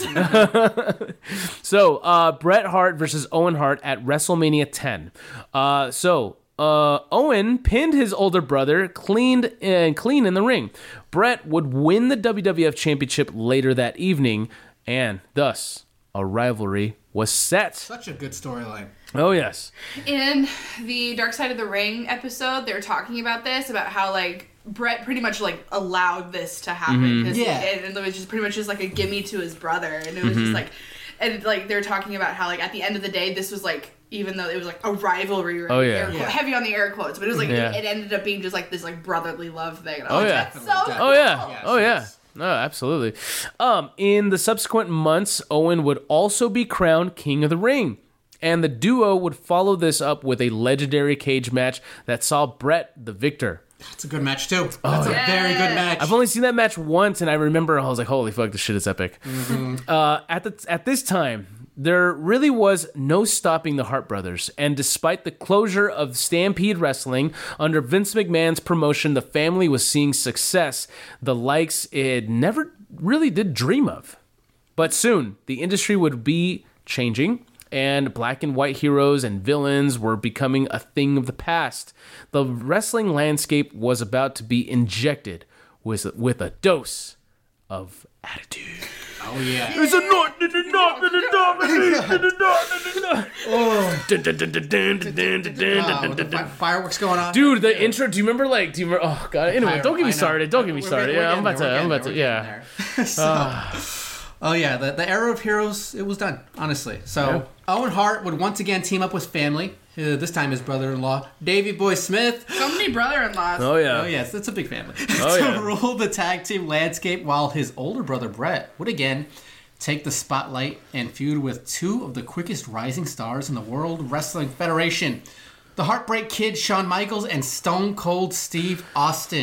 dance. So, uh, Bret Hart versus Owen Hart at WrestleMania ten. Uh, so, uh, Owen pinned his older brother, cleaned and clean in the ring. Bret would win the W W F Championship later that evening, and thus a rivalry was set. Such a good storyline. Oh yes. In the Dark Side of the Ring episode, they're talking about this, about how like Brett pretty much like allowed this to happen Mm-hmm. because Yeah. it, it was just pretty much just like a gimme to his brother, and it was Mm-hmm. just like, and like they're talking about how like at the end of the day, this was like, even though it was like a rivalry, right? Oh, yeah. Air quote- Yeah. heavy on the air quotes, but it was like Yeah. it, it ended up being just like this like brotherly love thing. And I Oh, was yeah. like, that's so Definitely, Oh yeah. Yes, oh yeah. yes. No, absolutely. Um, in the subsequent months, Owen would also be crowned King of the Ring. And the duo would follow this up with a legendary cage match that saw Brett the victor. It's a good match too. That's a yeah. very good match. I've only seen that match once, and I remember I was like, "Holy fuck, this shit is epic." Uh, at the at this time, there really was no stopping the Hart brothers, and despite the closure of Stampede Wrestling under Vince McMahon's promotion, the family was seeing success, the likes it never really did dream of. But soon, the industry would be changing, and black and white heroes and villains were becoming a thing of the past. The wrestling landscape was about to be injected with, with a dose of attitude. oh yeah. It's a not, it's a not, it's a not, it's a not, it's a not. Dun, dun, dun, dun, dun, dun, dun, dun, dun, Uh, dun, with the dun, dun. fi- fireworks going on. Dude, the intro, do you remember, like, do you remember, oh, God, anyway, Fire- don't get I me know. started, don't get me We're started, getting- yeah, I'm we're about to, getting I'm there, about to, we're yeah. getting there. So, oh yeah, the, the era of heroes, it was done, honestly. So, Yeah. Owen Hart would once again team up with family, uh, this time his brother-in-law, Davey Boy Smith. so many brother-in-laws. Oh, yeah. Oh yes, it's a big family. Oh, to yeah. rule the tag team landscape, while his older brother Brett would again take the spotlight and feud with two of the quickest rising stars in the World Wrestling Federation, the Heartbreak Kid Shawn Michaels and Stone Cold Steve Austin.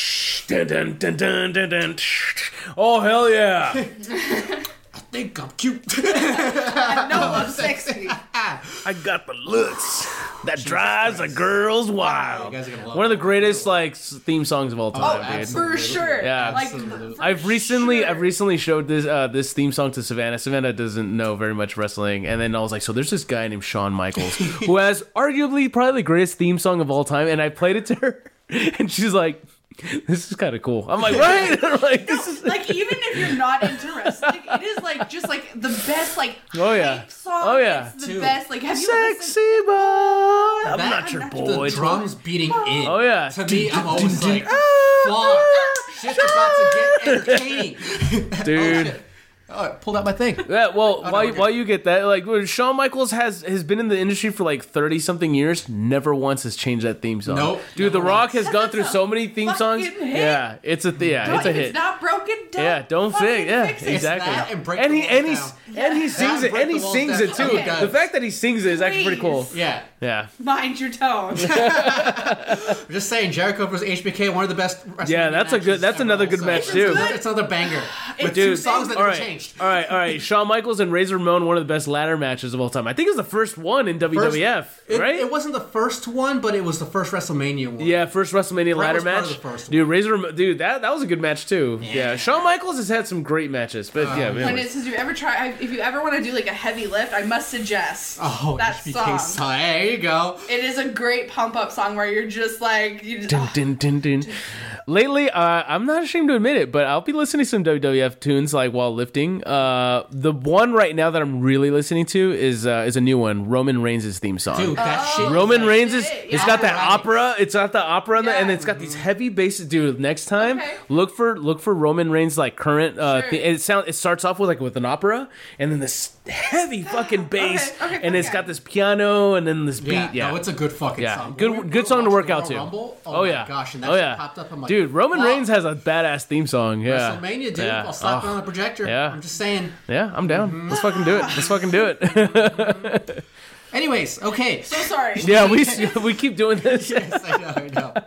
Dun, dun, dun, dun, dun, dun. Oh, hell yeah. I think I'm cute. No, I'm sexy. I got the looks that drives the girls wild. You guys are gonna love One of the that. greatest like s- theme songs of all time, dude. absolutely. For sure. Yeah. Like, Absolutely. for I've recently sure. I've recently showed this uh, this theme song to Savannah. Savannah doesn't know very much wrestling, and then I was like, so there's this guy named Shawn Michaels who has arguably probably the greatest theme song of all time, and I played it to her, and she's like, This is kind of cool. I'm like, right? like, this is... Like, even if you're not into wrestling, it is like just like the best like Oh, yeah. hype song. Oh, yeah. It's the Dude. best. Like, have you Sexy listened? boy. I'm That- not your I'm not boy. The drums beating in. Oh, yeah. To me, I'm always dun, like, dun. fuck. Shit's about to get entertaining. Dude. Oh, shit. Oh, I pulled out my thing. Yeah, well, no, while, we're good. while you get that, like Shawn Michaels has has been in the industry for like thirty something years, never once has changed that theme song. Nope, dude, The never Rock has once. gone That's through a so many theme songs. fucking hit. Yeah, it's a th- yeah, Don't- it's a if hit. It's not broken. Don't Yeah, don't fucking fix. Yeah, fix it. exactly. that and break and the he and he walls and he Yeah. sings Yeah, it break and he the walls sings down. it too. Oh, he does. The fact that he sings it is actually pretty cool. Please. Yeah. Yeah. Mind your tone. I'm just saying, Jericho versus H B K, one of the best. WrestleMania Yeah, that's a good- matches that's ever another good also. match, It's too. good. It's another banger. With Dude, two songs that all never right, changed. all right, all right. Shawn Michaels and Razor Ramon, one of the best ladder matches of all time. I think it was the first one in W W F, It, right? it wasn't the first one, but it was the first WrestleMania one. Yeah, first WrestleMania Brett ladder was part match. of the first Dude, Razor, Ramon- dude, that that was a good match too. Yeah, Yeah. Shawn Michaels has had some great matches, but yeah, When anyways. it says you ever try, if you ever want to do like a heavy lift, I must suggest Oh, that H B K song. song. There you go. It is a great pump up song where you're just like you just. Dun, dun, dun, dun. Lately, uh, I'm not ashamed to admit it, but I'll be listening to some W W F tunes like while lifting. Uh, the one right now that I'm really listening to is uh, is a new one, Roman Reigns' theme song. Dude, that Oh. shit. Roman That's Reigns is it, it's yeah. got that Right. opera. It's got the opera in there, and Yeah. it's got these heavy basses. Dude, next time Okay. look for look for Roman Reigns like current. Uh, Sure. thi- it sound it starts off with like with an opera, and then this heavy fucking bass, Okay, okay, and it's okay. got this piano, and then this beat. Yeah, Yeah, no, it's a good fucking yeah, song. good When we good were song to watching work the out Royal to. Rumble, Oh, oh, my yeah, gosh, and that oh shit yeah, popped up. I'm like, dude, Roman wow. Reigns has a badass theme song. Yeah, WrestleMania, dude. Yeah. I'll slap it Oh. on the projector. Yeah. I'm just saying. Yeah, I'm down. Let's fucking do it. Let's fucking do it. Anyways, okay. So sorry. yeah, we we keep doing this. Yes, I know, I know.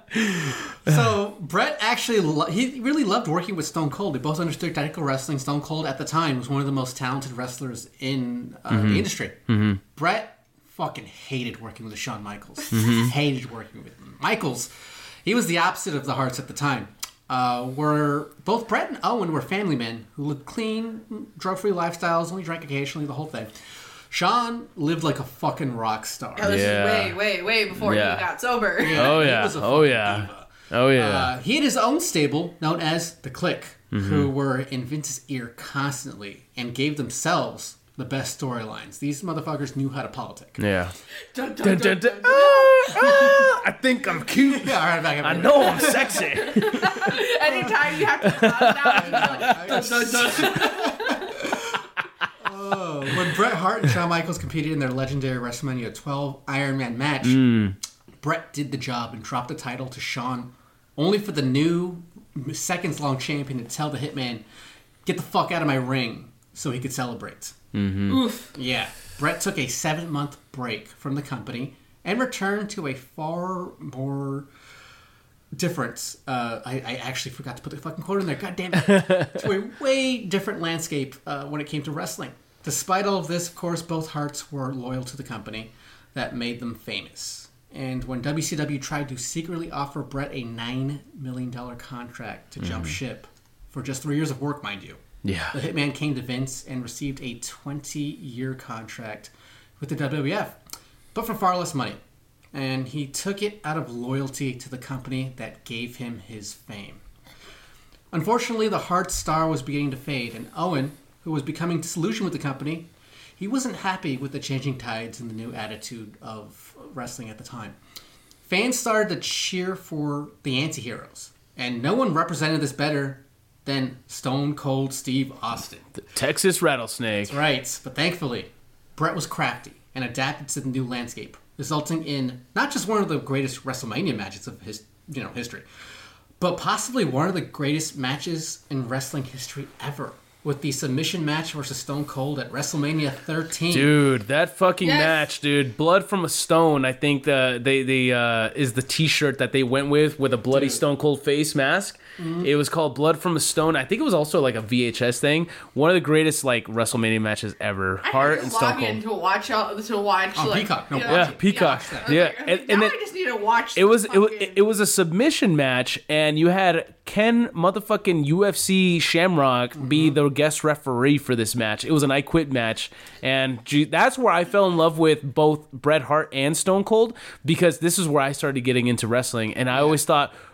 So Brett actually, lo- he really loved working with Stone Cold. They both understood technical wrestling. Stone Cold at the time was one of the most talented wrestlers in uh, Mm-hmm. the industry. Brett fucking hated working with Shawn Michaels. Mm-hmm. Hated working with him. Michaels, he was the opposite of the Hearts at the time. Uh, where both Brett and Owen were family men who lived clean, drug-free lifestyles, only drank occasionally, the whole thing. Sean lived like a fucking rock star. Oh, this Yeah. is way, way, way before Yeah. you got sober. Oh he yeah. was a Oh fucking yeah. diva. Oh yeah. Uh, he had his own stable known as the Clique, Mm-hmm. who were in Vince's ear constantly and gave themselves the best storylines. These motherfuckers knew how to politic. yeah. Dun, dun, Dun, dun, dun, dun, dun. Ah, ah, I think I'm cute. Yeah, all right, back up. I know I'm sexy. Anytime you have to calm down, you go like, dun, dun, dun. Oh, when Bret Hart and Shawn Michaels competed in their legendary WrestleMania twelve Iron Man match, Mm. Bret did the job and dropped the title to Shawn, only for the new seconds-long champion to tell the Hitman, "Get the fuck out of my ring," so he could celebrate. Oof. Yeah. Brett took a seven month break from the company and returned to a far more different. Uh, I, I actually forgot to put the fucking quote in there. God damn it. To a way different landscape uh, when it came to wrestling. Despite all of this, of course, both Hearts were loyal to the company that made them famous. And when W C W tried to secretly offer Brett a nine million dollars contract to jump ship for just three years of work, mind you, Yeah. the Hitman came to Vince and received a twenty-year contract with the W W F, but for far less money. And he took it out of loyalty to the company that gave him his fame. Unfortunately, the Hart star was beginning to fade, and Owen, who was becoming disillusioned with the company, he wasn't happy with the changing tides and the new attitude of wrestling at the time. Fans started to cheer for the anti-heroes, and no one represented this better than Stone Cold Steve Austin. Texas Rattlesnake. Right, but thankfully, Brett was crafty and adapted to the new landscape, resulting in not just one of the greatest WrestleMania matches of his, you know, history, but possibly one of the greatest matches in wrestling history ever, with the submission match versus Stone Cold at WrestleMania thirteen. Dude, that fucking Yes. match, dude. Blood from a Stone, I think the they they uh is the t-shirt that they went with with a bloody Dude. Stone Cold face mask. Mm-hmm. It was called Blood from a Stone. I think it was also like a V H S thing. One of the greatest like WrestleMania matches ever. I Hart had and to Stone log in Cold. to watch all to watch On like, Peacock. No, you know, Yeah, Peacock. I was Yeah, like, and- and now then- I just need to watch. It was the it was fucking- it was a submission match, and you had Ken motherfucking U F C Shamrock be Mm-hmm. the guest referee for this match. It was an I Quit match, and gee, that's where I fell in love with both Bret Hart and Stone Cold, because this is where I started getting into wrestling, and I always thought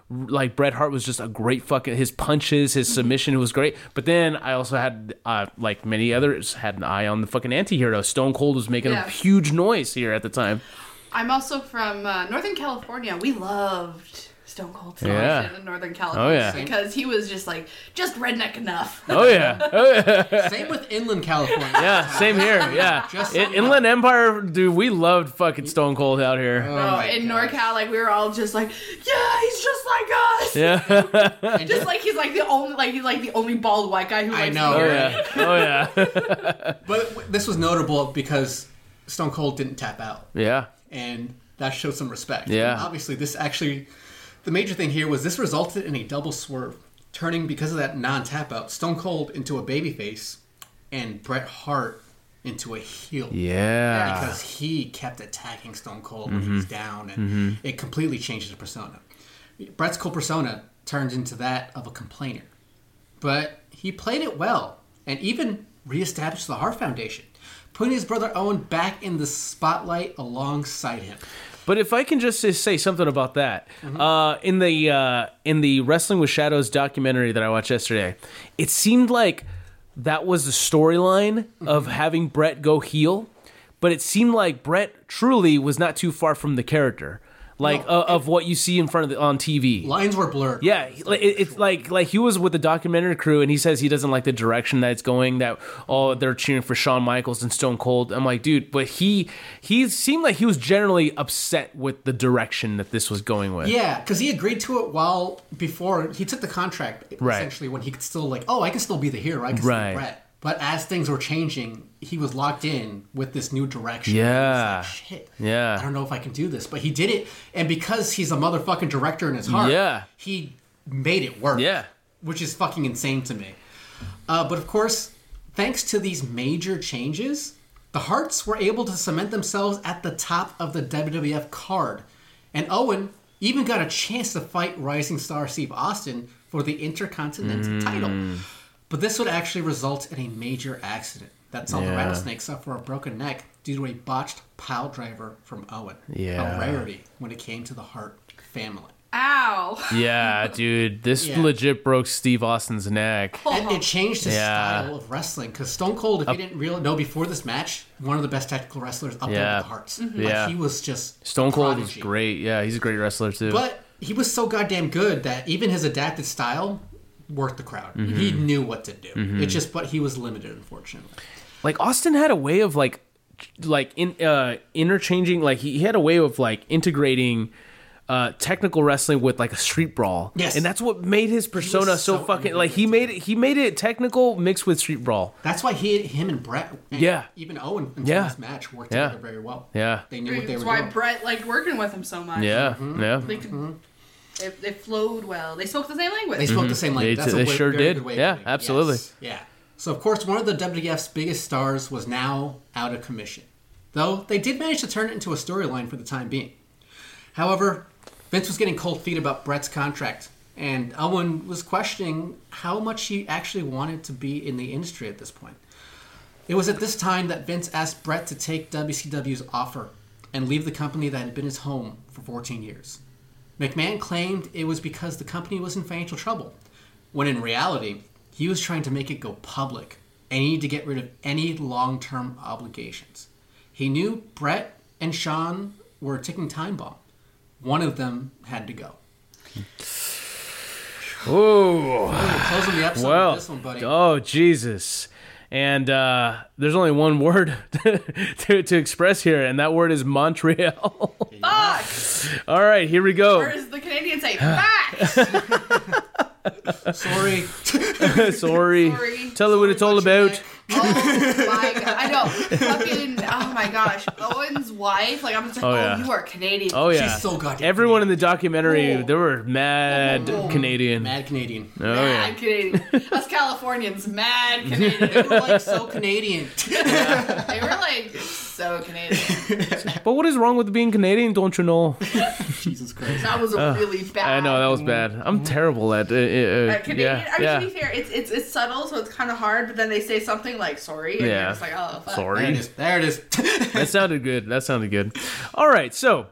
like Bret Hart was just a great fucking, his punches, his submission was great. But then I also had, uh, like many others, had an eye on the fucking anti-hero. Stone Cold was making Yeah. a huge noise here at the time. I'm also from uh, Northern California. We loved Stone Cold so Yeah. much in Northern California Oh, yeah. because he was just like, just redneck enough. Oh yeah, oh yeah, Same with Inland California. yeah. Same here. Yeah, Just In- so you know. Inland Empire, dude. We loved fucking Stone Cold out here. Oh No, my in gosh. NorCal, like we were all just like, yeah, he's just like us. Yeah. And Just like he's like the only like he's like the only bald white guy who I likes know, Oh beer. yeah. Oh yeah. But w- this was notable because Stone Cold didn't tap out, Yeah. and that showed some respect. Yeah. And obviously, this actually, the major thing here was this resulted in a double swerve, turning because of that non-tap out Stone Cold into a babyface, and Bret Hart into a heel. Yeah. Because he kept attacking Stone Cold when he was down, and it completely changed his persona. Bret's cool persona turned into that of a complainer. But he played it well, and even reestablished the Hart Foundation, putting his brother Owen back in the spotlight alongside him. But if I can just say something about that, uh, in the uh, in the Wrestling with Shadows documentary that I watched yesterday, it seemed like that was the storyline of having Bret go heel, but it seemed like Bret truly was not too far from the character, like No, uh, of what you see in front of the, on T V. Lines were blurred. Yeah, it, it's like like he was with the documentary crew, and he says he doesn't like the direction that it's going. That oh, they're cheering for Shawn Michaels and Stone Cold. I'm like, dude, but he he seemed like he was generally upset with the direction that this was going with. Yeah, because he agreed to it while before he took the contract. Right. Essentially, when he could still like, oh, I can still be the hero. I can still Right. be Bret. But as things were changing, he was locked in with this new direction. He was Yeah. like, shit. Yeah. I don't know if I can do this, but he did it, and because he's a motherfucking director in his heart, Yeah. he made it work. Yeah. Which is fucking insane to me. Uh, but of course, thanks to these major changes, the Harts were able to cement themselves at the top of the W W F card. And Owen even got a chance to fight rising star Steve Austin for the Intercontinental Mm. title. But this would actually result in a major accident that saw the Yeah. Rattlesnake suffer a broken neck due to a botched pile driver from Owen. Yeah. A rarity when it came to the Hart family. Ow. Yeah, dude, this Yeah. legit broke Steve Austin's neck. And it changed his Yeah. style of wrestling because Stone Cold, if you didn't really know before this match, one of the best technical wrestlers up there Yeah. with the Hearts. Mm-hmm. Like, Yeah. he was just Stone Cold was prodigy. great. Yeah, he's a great wrestler too. But he was so goddamn good that even his adapted style worked the crowd. Mm-hmm. He knew what to do. It's just, but he was limited, unfortunately. like Austin had a way of like like in uh interchanging, like he, he had a way of like integrating uh technical wrestling with like a street brawl. Yes. And that's what made his persona so, so fucking like he made it he made it technical mixed with street brawl. That's why he, him, and Brett, and Yeah. even Owen until Yeah. this match worked Yeah. together very well. Yeah. They knew what they That's were why doing. Brett liked working with him so much. Yeah. Mm-hmm. Yeah. They could, it, it flowed well. They spoke the same language. They spoke the same language. They- That's a they way- sure very did. good way of Yeah, putting it. absolutely. Yes. Yeah. So of course, one of the W W F's biggest stars was now out of commission, though they did manage to turn it into a storyline for the time being. However, Vince was getting cold feet about Brett's contract, and Owen was questioning how much he actually wanted to be in the industry at this point. It was at this time that Vince asked Brett to take W C W's offer and leave the company that had been his home for fourteen years. McMahon claimed it was because the company was in financial trouble, when in reality, he was trying to make it go public and he needed to get rid of any long-term obligations. He knew Brett and Shawn were a ticking time bomb. One of them had to go. Oh. We're closing the episode Well. with this one, buddy. Oh Jesus. And uh, there's only one word to, to express here, and that word is Montreal. Fuck! All right, here we go. Or as the Canadians say, facts! Sorry. Sorry. Sorry. Tell her what it's all What's your about. neck? Oh my god. I know. Fucking, oh my gosh. Owen's wife, like, I'm just like, Oh, oh, yeah. you are Canadian. Oh yeah. She's so goddamn Everyone in the documentary, Oh. they were mad Oh. Canadian. Mad Canadian. Oh Mad yeah. Canadian. Us Californians, mad Canadian. They were like so Canadian. They were like so Canadian. But what is wrong with being Canadian? Don't you know? Jesus Christ. That was really bad. I know that was bad. I'm terrible at uh, uh, Uh, Canadian. yeah, I mean, yeah. to be fair, it's it's it's subtle, so it's kind of hard. But then they say something like "sorry," and Yeah. you're just like, "Oh, fuck." There it Sorry. is. There it is. That sounded good. That sounded good. All right, so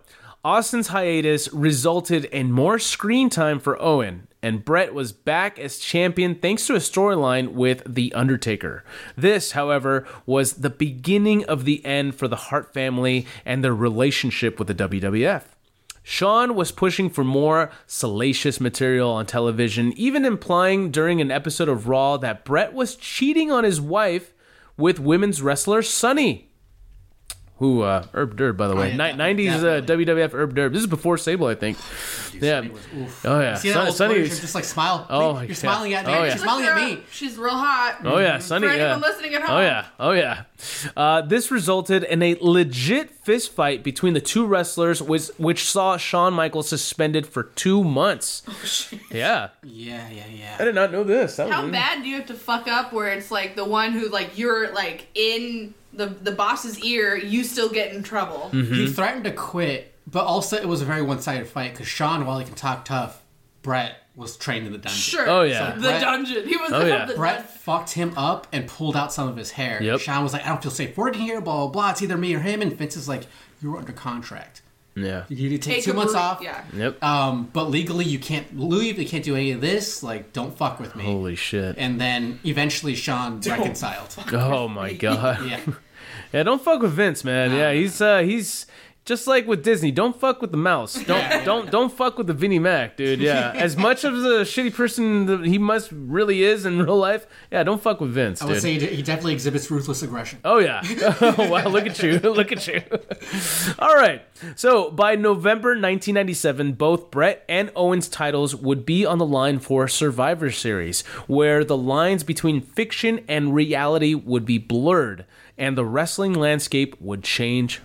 Austin's hiatus resulted in more screen time for Owen, and Bret was back as champion thanks to a storyline with The Undertaker. This, however, was the beginning of the end for the Hart family and their relationship with the W W F. Shawn was pushing for more salacious material on television, even implying during an episode of Raw that Bret was cheating on his wife with women's wrestler Sunny. Who, uh, Herb Derb, by the way. Oh, yeah, Ni- nineties uh, W W F Herb Derb. This is before Sable, I think. Dude, yeah. Sunny was, oof. Oh, yeah. See that Sun- old Sunny footage was- of just like smile. Oh, You're yeah. smiling at me. Oh, yeah. She's smiling at me. She's real hot. Oh, yeah. Sunny, For yeah. anyone listening at home. Oh, yeah. Oh, yeah. Uh, this resulted in a legit fist fight between the two wrestlers, which, which saw Shawn Michaels suspended for two months. Oh, shit. Yeah. Yeah, yeah, yeah. I did not know this. That How was- bad do you have to fuck up where it's like the one who like you're like in the the boss's ear, you still get in trouble? Mm-hmm. He threatened to quit, but also it was a very one-sided fight because Shawn, while he can talk tough, Bret was trained in the dungeon. Sure. Oh, yeah. The Bret- dungeon. He was Oh, the, yeah. the Bret fucked him up and pulled out some of his hair. Yep. Shawn was like, I don't feel safe working here, blah, blah, blah. It's either me or him. And Vince is like, you were under contract. Yeah. You need to take, Take two a months break, off. yeah. Yep. Um, but legally, you can't leave. You can't do any of this. Like, don't fuck with me. Holy shit. And then eventually Shawn reconciled. Oh, my God. Yeah. Yeah, don't fuck with Vince, man. Nah. Yeah, he's uh, he's just like with Disney. Don't fuck with the mouse. Don't Yeah. don't don't fuck with the Vinnie Mac, dude. Yeah, as much of a shitty person that he must really is in real life. Yeah, don't fuck with Vince, I dude. would say he he definitely exhibits ruthless aggression. Oh yeah! Oh wow! Look at you! Look at you! All right. So by November nineteen ninety-seven, both Bret and Owens' titles would be on the line for Survivor Series, where the lines between fiction and reality would be blurred, and the wrestling landscape would change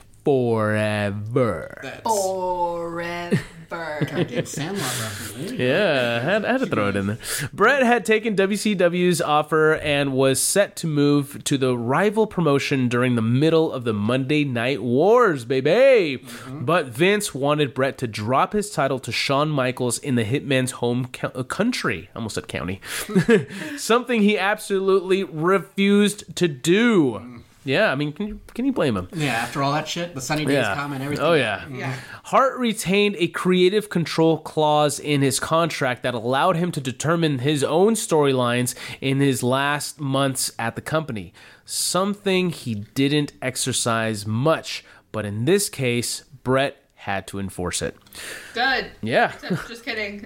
forever. That's Forever. goddamn Sandlot reference. Yeah, I had, I had to throw it in there. Bret had taken W C W's offer and was set to move to the rival promotion during the middle of the Monday Night Wars, baby. Mm-hmm. But Vince wanted Bret to drop his title to Shawn Michaels in the Hitman's home co- country. I almost said county. Something he absolutely refused to do. Yeah, I mean, can you can you blame him? Yeah, after all that shit, the Sunny Days Yeah. comment, everything. Oh, yeah. Yeah. Hart retained a creative control clause in his contract that allowed him to determine his own storylines in his last months at the company, something he didn't exercise much, but in this case, Bret had to enforce it. Good. Yeah. Just kidding.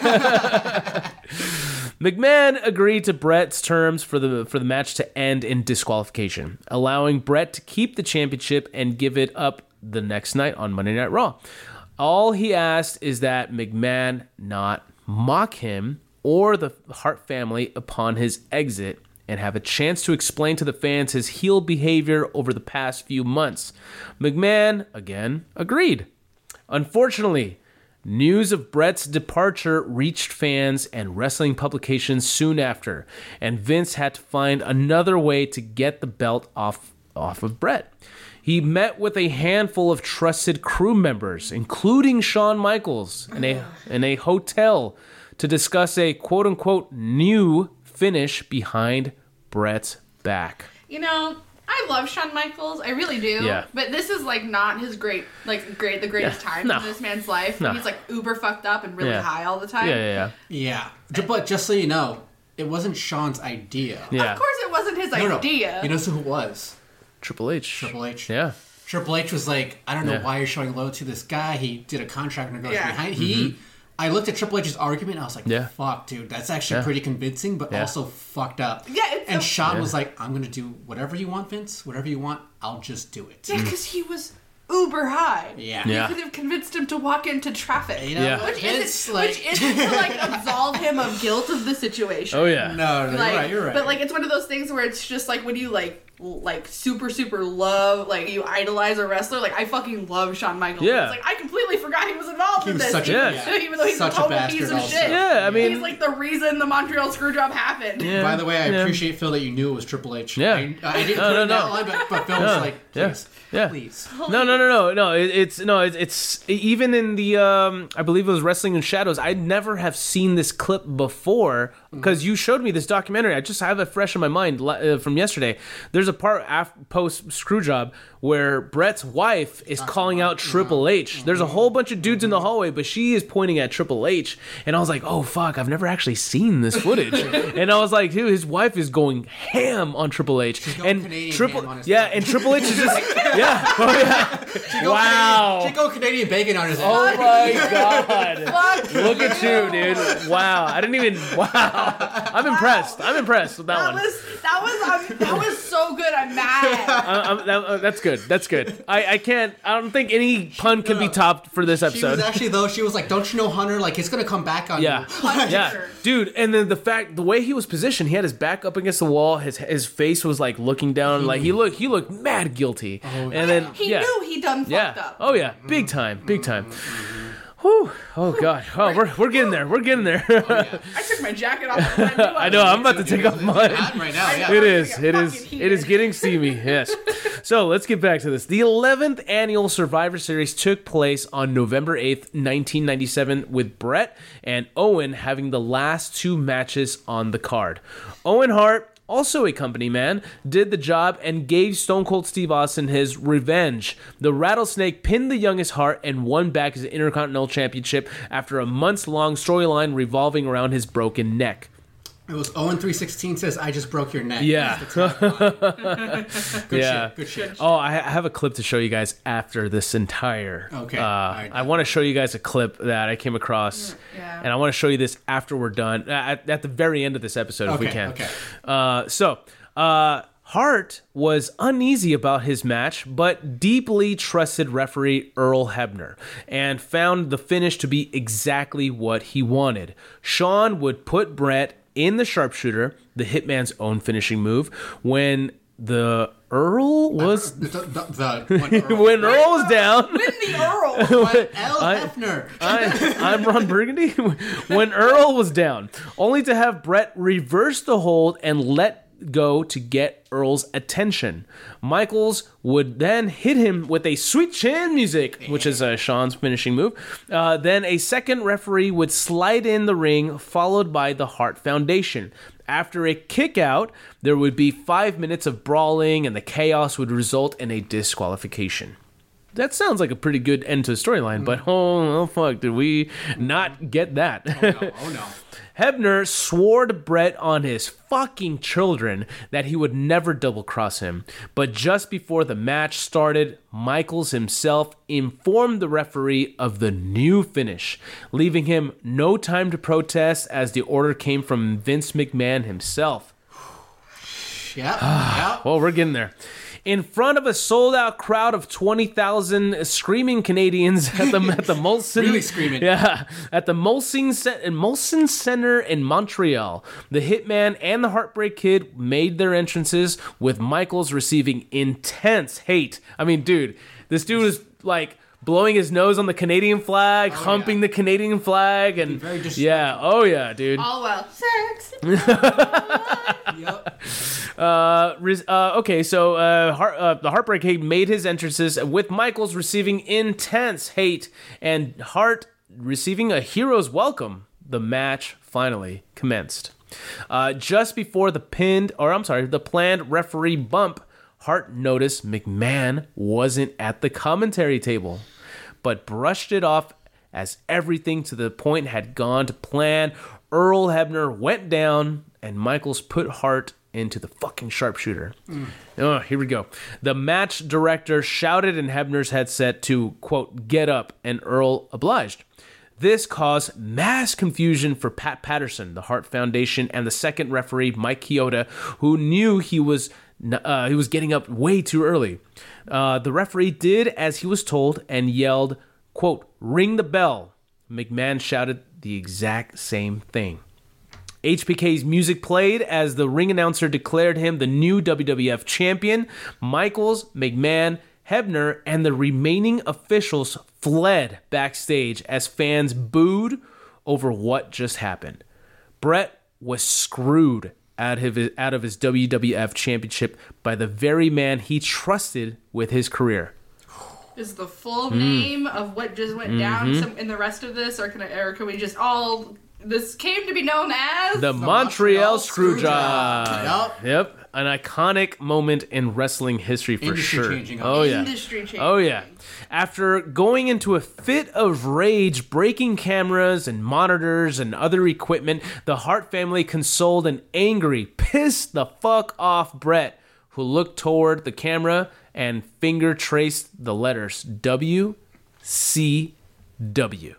McMahon agreed to Bret's terms for the for the match to end in disqualification, allowing Bret to keep the championship and give it up the next night on Monday Night Raw. All he asked is that McMahon not mock him or the Hart family upon his exit and have a chance to explain to the fans his heel behavior over the past few months. McMahon, again, agreed. Unfortunately, news of Bret's departure reached fans and wrestling publications soon after, and Vince had to find another way to get the belt off, off of Bret. He met with a handful of trusted crew members, including Shawn Michaels, in a, in a hotel to discuss a quote-unquote new finish behind Bret's back. You know, I love Shawn Michaels. I really do. Yeah. But this is like not his great, like great, the greatest Yeah. time No. in this man's life. No. He's like uber fucked up and really Yeah. high all the time. Yeah, yeah, yeah. Yeah. Ju- But just so you know, it wasn't Shawn's idea. Yeah. Of course, it wasn't his No, no. idea. You know who it was? Triple H. Triple H. Yeah. Triple H was like, I don't know Yeah. why you're showing low to this guy. He did a contract negotiation Yeah. behind. He, I looked at Triple H's argument. And I was like, Mm-hmm. Yeah. fuck, dude, that's actually Yeah. pretty convincing, but Yeah. also fucked up. Yeah, it's and so- Shawn Yeah. was like, I'm gonna do whatever you want, Vince. Whatever you want, I'll just do it. Yeah, because he was uber high. Yeah. You Yeah. could have convinced him to walk into traffic. You know, Yeah. Which Vince, isn't, like, which isn't to like absolve him of guilt of the situation. Oh, yeah. no, no, Like, you're right. You're right. But like, it's one of those things where it's just like when you like, l- like super super love, like you idolize a wrestler. Like I fucking love Shawn Michaels. Yeah. It's like I completely forgot he was involved He in was this. such a- even, yeah. even though he's Such a a total bastard piece of also. shit. Yeah, I mean- he's like the reason the Montreal Screwjob happened. Yeah. By the way, I Yeah. appreciate, Phil, that you knew it was Triple H. Yeah. I, I didn't No, put no, it in that no. line, but, but Phil No. was like, Yeah. please, Yeah. please. No, no, no, no, no. It, it's no, it, it's even in the um, I believe it was Wrestling in Shadows. I never have seen this clip before because you showed me this documentary. I just have it fresh in my mind uh, from yesterday. There's there's a part af- post Screwjob where Brett's wife is calling out Triple H. There's a whole bunch of dudes in the hallway, but she is pointing at Triple H. And I was like, oh, fuck, I've never actually seen this footage. And I was like, dude, his wife is going ham on Triple H. She's going and Canadian Triple, ham on his yeah, wife. and Triple H is just, yeah, oh, yeah. She go Wow. Canadian, she go Canadian bacon on his Oh ass. my god. Fuck Look at you, dude. Wow. I didn't even, wow. I'm impressed. I'm impressed with that, That one. was that was um, that was so good. I'm mad. Uh, um, that, uh, that's good. That's good. I, I can't, I don't think any pun can be topped for this She was episode. actually, though, she was like, don't you know, Hunter? Like, it's going to come back on Yeah. you. Yeah, Hunter. dude, and then the fact, the way he was positioned, he had his back up against the wall, his his face was like looking down, like he looked, he looked mad guilty, and then He yeah, knew he done fucked yeah, up. oh yeah, big time, big time. Whew. Oh god, oh we're we're getting there, we're getting there. I took my jacket off. And I, I know, I'm about to take off mine. Hot right now, yeah. It is. I'm It getting is. fucking It is heated. getting steamy. Yes. So let's get back to this. The eleventh annual Survivor Series took place on November eighth, nineteen ninety-seven, with Brett and Owen having the last two matches on the card. Owen Hart, also a company man, did the job and gave Stone Cold Steve Austin his revenge. The Rattlesnake pinned the youngest Hart and won back his Intercontinental Championship after a months-long storyline revolving around his broken neck. It was Owen three sixteen says, I just broke your neck. Yeah. That's the tagline. Good Yeah. shit. Good shit. Oh, I I have a clip to show you guys after this entire. Okay. Uh, All right. I want to show you guys a clip that I came across, Yeah. and I want to show you this after we're done, uh, at, at the very end of this episode, if we Okay, can. okay. Uh, so, uh, Hart was uneasy about his match, but deeply trusted referee Earl Hebner and found the finish to be exactly what he wanted. Shawn would put Brett in the sharpshooter, the Hitman's own finishing move, when the Earl was The, the, the, when Earl, when Earl was down. Win the Earl. when L. I- Hefner. I, I'm Ron Burgundy. When Earl was down, only to have Brett reverse the hold and let go to get Earl's attention. Michaels would then hit him with a sweet chin music, which is uh, Shawn's finishing move. Uh, then a second referee would slide in the ring, followed by the Hart Foundation. After a kick out, there would be five minutes of brawling, and the chaos would result in a disqualification. That sounds like a pretty good end to the storyline, but oh, oh fuck, did we not get that? Oh, no. Oh, no. Hebner swore to Brett on his fucking children that he would never double cross him. But just before the match started, Michaels himself informed the referee of the new finish, leaving him no time to protest as the order came from Vince McMahon himself. Yeah. yeah. Well, we're getting there. In front of a sold-out crowd of twenty thousand screaming Canadians at the at the Molson, Really screaming. yeah, at the Molson Ce- Molson Center in Montreal, the Hitman and the Heartbreak Kid made their entrances, with Michaels receiving intense hate. I mean, dude, this dude is like blowing his nose on the Canadian flag, humping yeah. the Canadian flag, and Very disrespectful. yeah, oh yeah, dude. All well. Sex. Yep. Uh, res- uh, okay, so uh, Heart, uh, the Heartbreak Kid made his entrances, with Michaels receiving intense hate and Hart receiving a hero's welcome. The match finally commenced. Uh, just before the pinned, or I'm sorry, the planned referee bump, Hart noticed McMahon wasn't at the commentary table, but brushed it off as everything to the point had gone to plan. Earl Hebner went down, and Michaels put Hart into the fucking sharpshooter. Mm. Oh, here we go. The match director shouted in Hebner's headset to, quote, get up, and Earl obliged. This caused mass confusion for Pat Patterson, the Hart Foundation, and the second referee, Mike Chioda, who knew he was uh, he was getting up way too early. Uh, the referee did as he was told and yelled, quote, ring the bell. McMahon shouted the exact same thing. H B K's music played as the ring announcer declared him the new W W F champion. Michaels, McMahon, Hebner, and the remaining officials fled backstage as fans booed over what just happened. Brett was screwed out of his, out of his W W F championship by the very man he trusted with his career. Is the full Mm. name of what just went Mm-hmm. down some, in the rest of this, or can I, or can we just all? This came to be known as The, Montreal, Montreal Screwjob. Screwjob. Yep. an iconic moment in wrestling history for Industry sure. changing. Oh yeah. Industry changing. Oh yeah. After going into a fit of rage, breaking cameras and monitors and other equipment, the Hart family consoled an angry, pissed the fuck off Bret, who looked toward the camera and finger traced the letters W C W.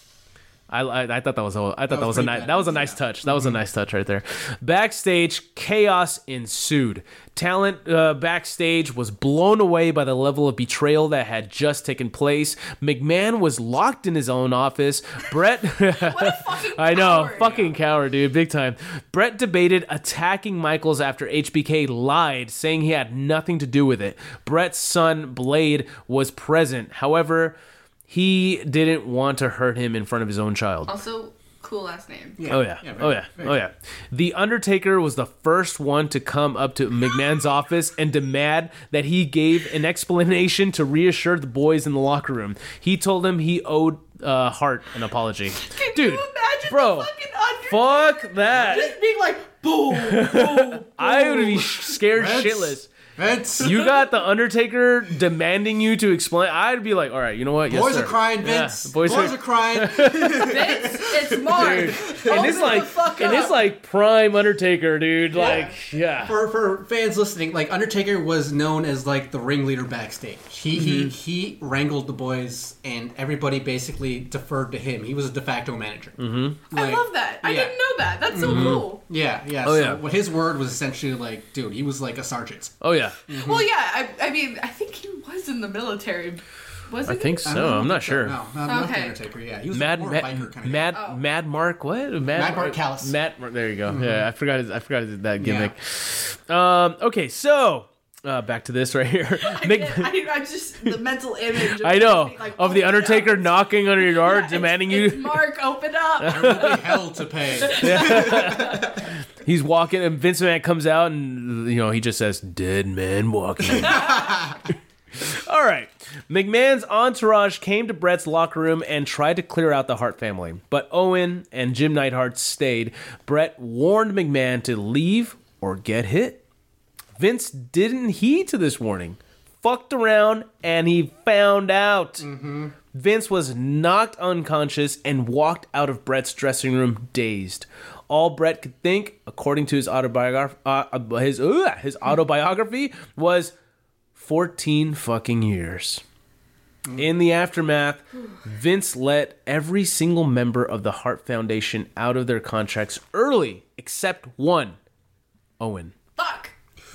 I, I, I thought that was a, I thought that, That was, was a pretty nice that was a nice badass, touch. That was a nice touch right there. Backstage, chaos ensued. Talent uh, backstage was blown away by the level of betrayal that had just taken place. McMahon was locked in his own office. Bret, What a fucking I know, coward. fucking coward, dude, big time. Bret debated attacking Michaels after H B K lied, saying he had nothing to do with it. Bret's son Blade was present. However, he didn't want to hurt him in front of his own child. Also, cool last name. Yeah. Oh yeah. Yeah, very- oh yeah. very Oh yeah. The Undertaker was the first one to come up to McMahon's office and demand that he gave an explanation to reassure the boys in the locker room. He told him he owed uh, Hart an apology. Can Dude, you imagine bro, the fucking Undertaker fuck that. just being like, boom, boom, I would be boom. scared Vince. shitless. Vince. You got the Undertaker demanding you to explain. I'd be like, all right, you know what? Yes, Boys sir. are crying, Yeah, Vince. boys, boys, are, are crying. Vince, it's Mark. and Open it's like, the fuck and it's up. like prime Undertaker, dude. Like, yeah. for for fans listening, like Undertaker was known as like the ringleader backstage. He Mm-hmm. he he wrangled the boys, and everybody basically deferred to him. He was a de facto manager. Mm-hmm. I love that. I yeah. didn't know that. That's so cool. Yeah, yeah. Oh, so yeah. what his word was essentially like, dude, he was like a sergeant. Oh yeah. Well, yeah. I, I mean, I think he was in the military. Was I he? think I so. don't I'm not think sure. No, not, not the Okay. Undertaker. Yeah, he was Mad, more Mad, biker kind of. Mad, Oh. Mad Mark. What? Mad, Mad Mark Callis. Matt. Mar- There you go. Yeah, I forgot. His, I forgot his, that Yeah. gimmick. Um. Okay, so uh, back to this right here. I, Mick- get- I, I just the mental image. Of I know being like, of the open Undertaker up. knocking on your door, Yeah, it's- demanding it's you. Mark, open up. There will be hell to pay. He's walking, and Vince McMahon comes out, and you know he just says, "Dead man walking." All right. McMahon's entourage came to Bret's locker room and tried to clear out the Hart family, but Owen and Jim Neidhart stayed. Bret warned McMahon to leave or get hit. Vince didn't heed to this warning, fucked around, and he found out. Mm-hmm. Vince was knocked unconscious and walked out of Bret's dressing room dazed. All Bret could think, according to his autobiography, uh, his uh, his autobiography, was fourteen fucking years. In the aftermath, Vince let every single member of the Hart Foundation out of their contracts early, except one, Owen. Fuck.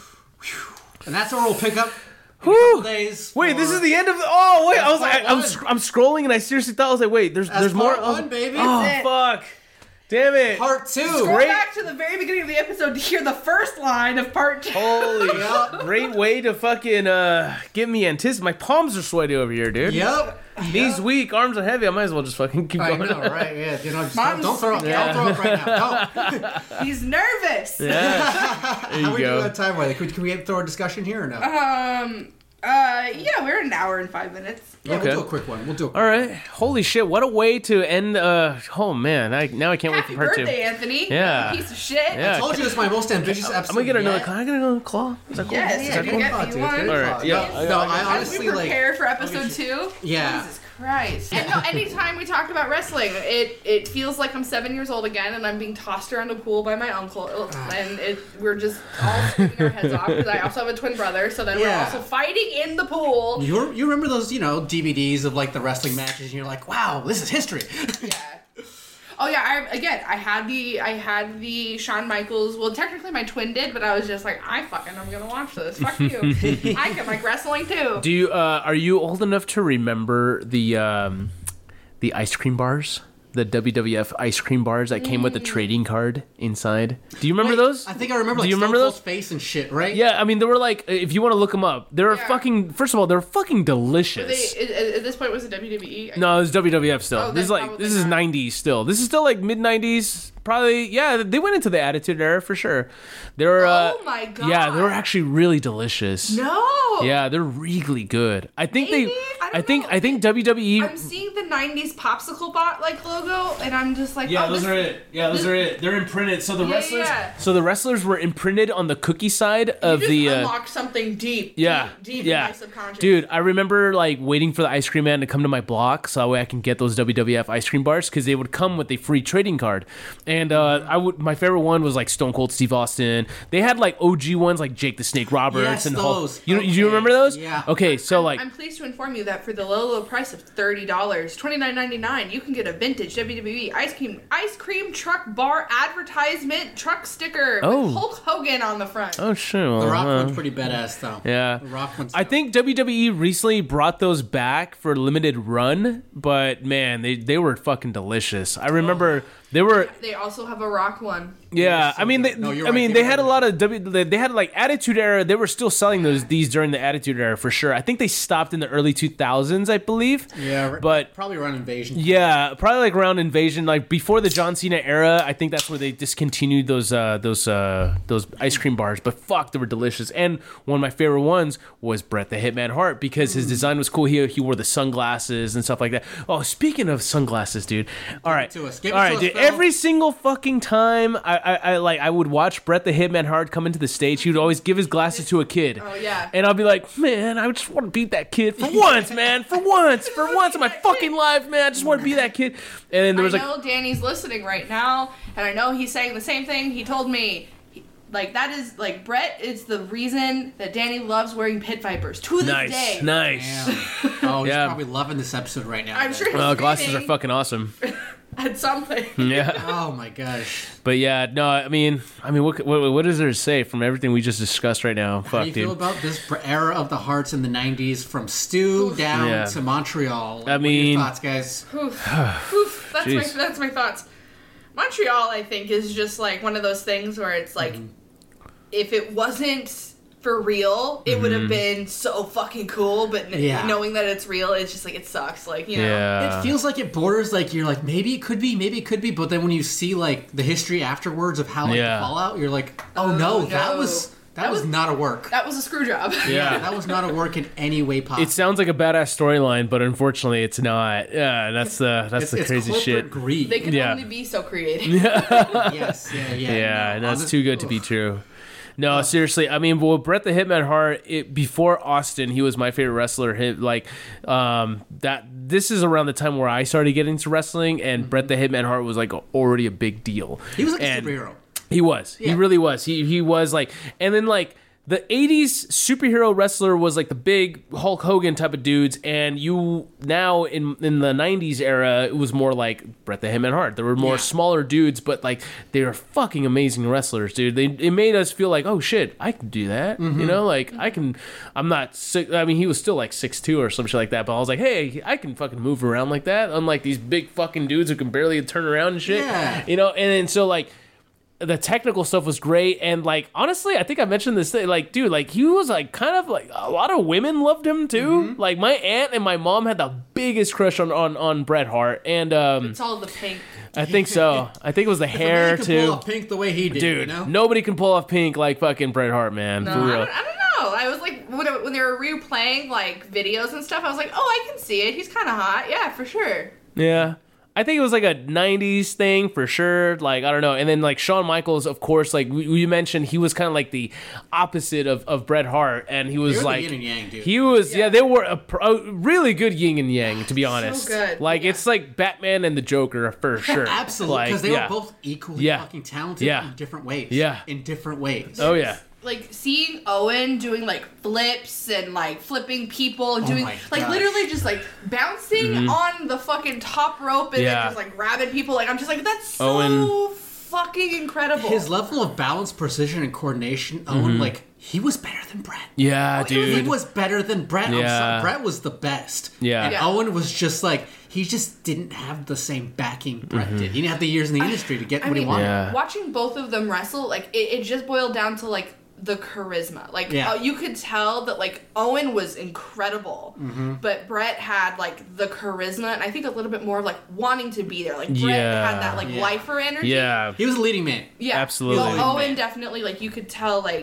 And that's where we'll pick up in a Whew. couple days. Wait, for- this is the end of the. Oh wait, I was That's like, part I'm one. sc- I'm scrolling and I seriously thought I was like, wait, there's That's there's more. part one, baby. Oh That's it. fuck, damn it! Part two. Go Great. back to the very beginning of the episode to hear the first line of part two. Holy, Yup. great way to fucking uh get me anticipate. My palms are sweaty over here, dude. Yep. Knees weak, arms are heavy. I might as well just fucking keep I going. know, right? Yeah, you know, just Mom's- don't, don't throw up. Yeah. Don't throw up right now. Don't. He's nervous. Yeah, there How you we do go. that time wise? Could, could we throw a discussion here or no? Um. Uh. Yeah, we're an hour and five minutes. yeah, okay. we'll do a quick one. We'll do a quick All right. Holy shit! What a way to end. Uh. Oh man. I now I can't Happy wait for part birthday, two. Anthony. Yeah. You piece of shit. Yeah. I told you it's my most ambitious episode. I'm gonna get another. yet. Can I get another claw? Is that cool? Yes, Is yeah, that you cool? get Oh, me dude, one. good All right, call. yeah, No, I- no, I- I As honestly we like. prepare for episode get two. Yeah. Jesus Christ. And no, anytime we talk about wrestling, it it feels like I'm seven years old again, and I'm being tossed around a pool by my uncle, and it, we're just all screaming our heads off because I also have a twin brother, so then Yeah. we're also fighting in the pool. You, re- you remember those, you know, D V Ds of like the wrestling matches, and you're like, wow, this is history. Yeah. Oh yeah, I, again, I had the I had the Shawn Michaels. Well, technically my twin did, but I was just like, I fucking I'm gonna watch this. Fuck you. I can like wrestling too. Do you? Uh. Are you old enough to remember the um, the ice cream bars? The W W F ice cream bars that came with the trading card inside. Do you remember Wait, those? I think I remember Do like you remember Stone Cold those? face and shit, right? Yeah, I mean, they were like, if you want to look them up, they're Yeah. fucking. First of all, they're fucking Were delicious. they, at, at this point, was it W W E? No, it's W W F still. Oh, this is then like probably this is not. nineties still. This is still like mid nineties. Probably, yeah. They went into the Attitude Era for sure. They were. Uh, Oh my god. Yeah, they were actually really delicious. No. Yeah, they're really good. I think Maybe? they. I don't I think. know. I think W W E. I'm seeing the nineties popsicle bot like logo logo, and I'm just like, Yeah, oh, those this, are it. Yeah, those this- are it. They're imprinted. So the Yeah, wrestlers, yeah. so the wrestlers were imprinted on the cookie side you of just the. Uh, unlocked something deep. yeah, deep, deep yeah, in my subconscious. dude. I remember like waiting for the ice cream man to come to my block so that way I can get those W W F ice cream bars because they would come with a free trading card. And uh, I would. My favorite one was like Stone Cold Steve Austin. They had like O G ones like Jake the Snake Roberts Yes, and Hulk. those. You Okay. you remember those? Yeah. Okay, so I'm, like. I'm pleased to inform you that for the low, low price of thirty dollars, twenty-nine ninety-nine, you can get a vintage W W E ice cream ice cream truck bar advertisement truck sticker Oh. with Hulk Hogan on the front. Oh sure. The Rock well, one's pretty badass, though. Yeah. The Rock one's I dope. think W W E recently brought those back for a limited run, but man, they, they were fucking delicious. I remember they were They also have a Rock one. yeah, so I mean they, good. No, you're I right, mean they they were had a good. lot of W they they had like Attitude Era, they were still selling those these during the Attitude Era for sure. I think they stopped in the early two thousands, I believe. Yeah, r- But probably around Invasion. yeah, probably like around Invasion, like before the John Cena era. I think that's where they discontinued those uh, those uh, those ice cream bars. But fuck, they were delicious. And one of my favorite ones was Bret the Hitman Hart because his design was cool. He he wore the sunglasses and stuff like that. Oh, speaking of sunglasses, dude. All right, to us. Give all it right, to us, dude. Phil. Every single fucking time I, I I like I would watch Bret the Hitman Hart come into the stage. He would always give his glasses to a kid. Oh, yeah. And I'll be like, man, I just want to beat that kid for once, man, for once, for once in my fucking life, man. I just want to be that kid. And then there was I like, know Danny's listening right now, and I know he's saying the same thing. He told me, he, like, that is, like, Brett is the reason that Danny loves wearing pit vipers to this nice, day. nice. Damn. Oh, he's Yeah. probably loving this episode right now. I'm then. sure he's Well, glasses are screaming fucking awesome. at something. Yeah. Oh my gosh. But yeah, no, I mean, I mean, what, what, what is there to say from everything we just discussed right now? How Fuck, do you feel dude. about this br- era of the Hearts in the nineties from Stu down Yeah. to Montreal? Like, I what are your mean- thoughts, guys? Oof. Oof. That's my Jeez. that's my thoughts. Montreal, I think, is just like one of those things where it's like, if it wasn't for real, it would Mm-hmm. have been so fucking cool. But n- Yeah. knowing that it's real, it's just like it sucks. Like you know, Yeah. It feels like it borders like you're like maybe it could be, maybe it could be, but then when you see like the history afterwards of how like Yeah. the fallout, you're like, oh, Oh, no, no. that was that, That was, was- not a work. that was a screw job. Yeah. That was not a work in any way possible. It sounds like a badass storyline, but unfortunately, it's not. Yeah, that's the that's it's, the it's crazy corporate shit. greed. They can Yeah. only be so creative. yes, yeah, yeah. Yeah, no, that's honest- too good to be ugh. true. No, seriously. I mean, well, Bret the Hitman Hart. It, before Austin, he was my favorite wrestler. He, like, um, that. This is around the time where I started getting into wrestling, and Bret the Hitman Hart was like already a big deal. He was like And a superhero. He was. He Yeah. really was. He he was like, and then like. The eighties superhero wrestler was like the big Hulk Hogan type of dudes, and you now in in the nineties era, it was more like Bret the Hitman Hart. There were more Yeah. smaller dudes, but like they were fucking amazing wrestlers, dude. They it made us feel like, oh shit, I can do that. You know, like I can. I'm not sick. I mean, he was still like six two or some shit like that, but I was like, hey, I can fucking move around like that. Unlike these big fucking dudes who can barely turn around and shit. Yeah. You know, and then so like. The technical stuff was great, and like honestly, I think I mentioned this thing. Like, dude, like he was like kind of like a lot of women loved him too. Like my aunt and my mom had the biggest crush on on, on Bret Hart, and um, It's all the pink. I think so. I think it was the If a hair man can too. pull off Pink the way he did, Dude, you know? nobody can pull off pink like fucking Bret Hart, man. No, for I real. don't, I don't know. I was like, when, it- when they were replaying like videos and stuff, I was like, oh, I can see it. He's kind of hot. Yeah, for sure. Yeah. I think it was like a nineties thing for sure. Like, I don't know. And then like Shawn Michaels, of course, like we, we mentioned, he was kind of like the opposite of, of Bret Hart. And he was They were the like, yin and yang, dude. he was, yeah, Yeah. they were a, pr- a really good yin and yang, to be honest. good. Like, Yeah. it's like Batman and the Joker for sure. Absolutely, Like, because they yeah. were both equally Yeah. fucking talented Yeah. in different ways. Yeah. In different ways. Oh, yeah. Like seeing Owen doing like flips and like flipping people and Oh doing my like gosh. literally just like bouncing on the fucking top rope and Mm-hmm. Yeah. then just like grabbing people. Like I'm just like that's so Owen- fucking incredible. His level of balance, precision, and coordination, Owen, like, he was better than Brett. Mm-hmm. Yeah, he was- dude. He was better than Brett. I'm Yeah. sorry, Brett was the best. Yeah. And Yeah. Owen was just like, he just didn't have the same backing Brett did. He didn't have the years in the industry to get I what mean, he wanted. Yeah. watching both of them wrestle, like it, it just boiled down to like the charisma. Like Yeah. uh, you could tell that like Owen was incredible, Mm-hmm. but Brett had like the charisma and I think a little bit more of like wanting to be there. Like Brett Yeah. had that like Yeah. lifer energy. Yeah. He was a leading man. Yeah, Absolutely. Well, Owen Man. definitely like you could tell like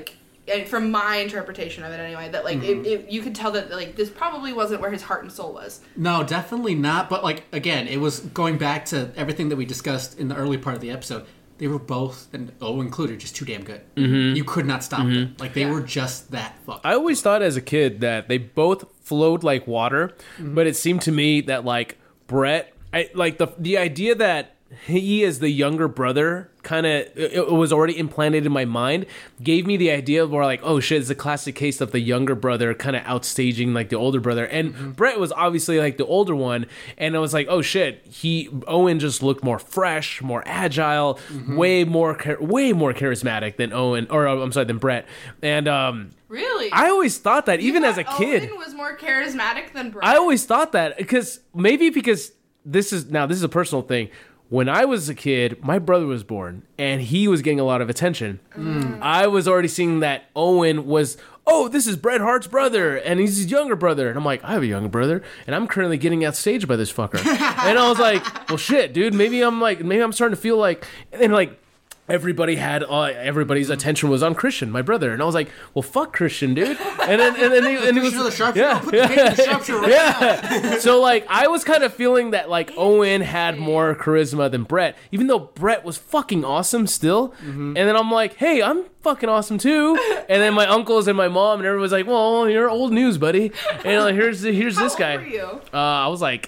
and from my interpretation of it anyway, that like Mm-hmm. it, it, you could tell that like this probably wasn't where his heart and soul was. No, definitely not. But like again, it was going back to everything that we discussed in the early part of the episode. They were both, and O included, just too damn good. Mm-hmm. You could not stop Mm-hmm. them. Like they Yeah. were just that fucking. I always thought as a kid that they both flowed like water, Mm-hmm. but it seemed to me that like Brett, I like the the idea that he is the younger brother kind of it, it was already implanted in my mind, gave me the idea of where like, oh shit, it's a classic case of the younger brother kind of outstaging like the older brother. And Mm-hmm. Brett was obviously like the older one, and I was like, oh shit, he Owen just looked more fresh, more agile, Mm-hmm. way more char- way more charismatic than Owen, or uh, I'm sorry, than Brett. And um Really? I always thought that, You even as a thought kid. Owen was more charismatic than Brett. I always thought that because maybe because this is now this is a personal thing. When I was a kid, my brother was born and he was getting a lot of attention. Mm. I was already seeing that Owen was, oh, this is Bret Hart's brother and he's his younger brother. And I'm like, I have a younger brother and I'm currently getting outstaged by this fucker. And I was like, well, shit, dude, maybe I'm like, maybe I'm starting to feel like, and like, everybody had uh, everybody's attention was on Christian, my brother, and I was like, "Well, fuck Christian, dude." And then and then he, and he was, Christian the sharpshooter. yeah, Put the tape in the sharpshooter right yeah. So like, I was kind of feeling that like Owen had more charisma than Brett, even though Brett was fucking awesome still. Mm-hmm. And then I'm like, "Hey, I'm fucking awesome too." And then my uncles and my mom and everyone's like, "Well, you're old news, buddy." And like, here's here's How this old guy. were you? Uh, I was like.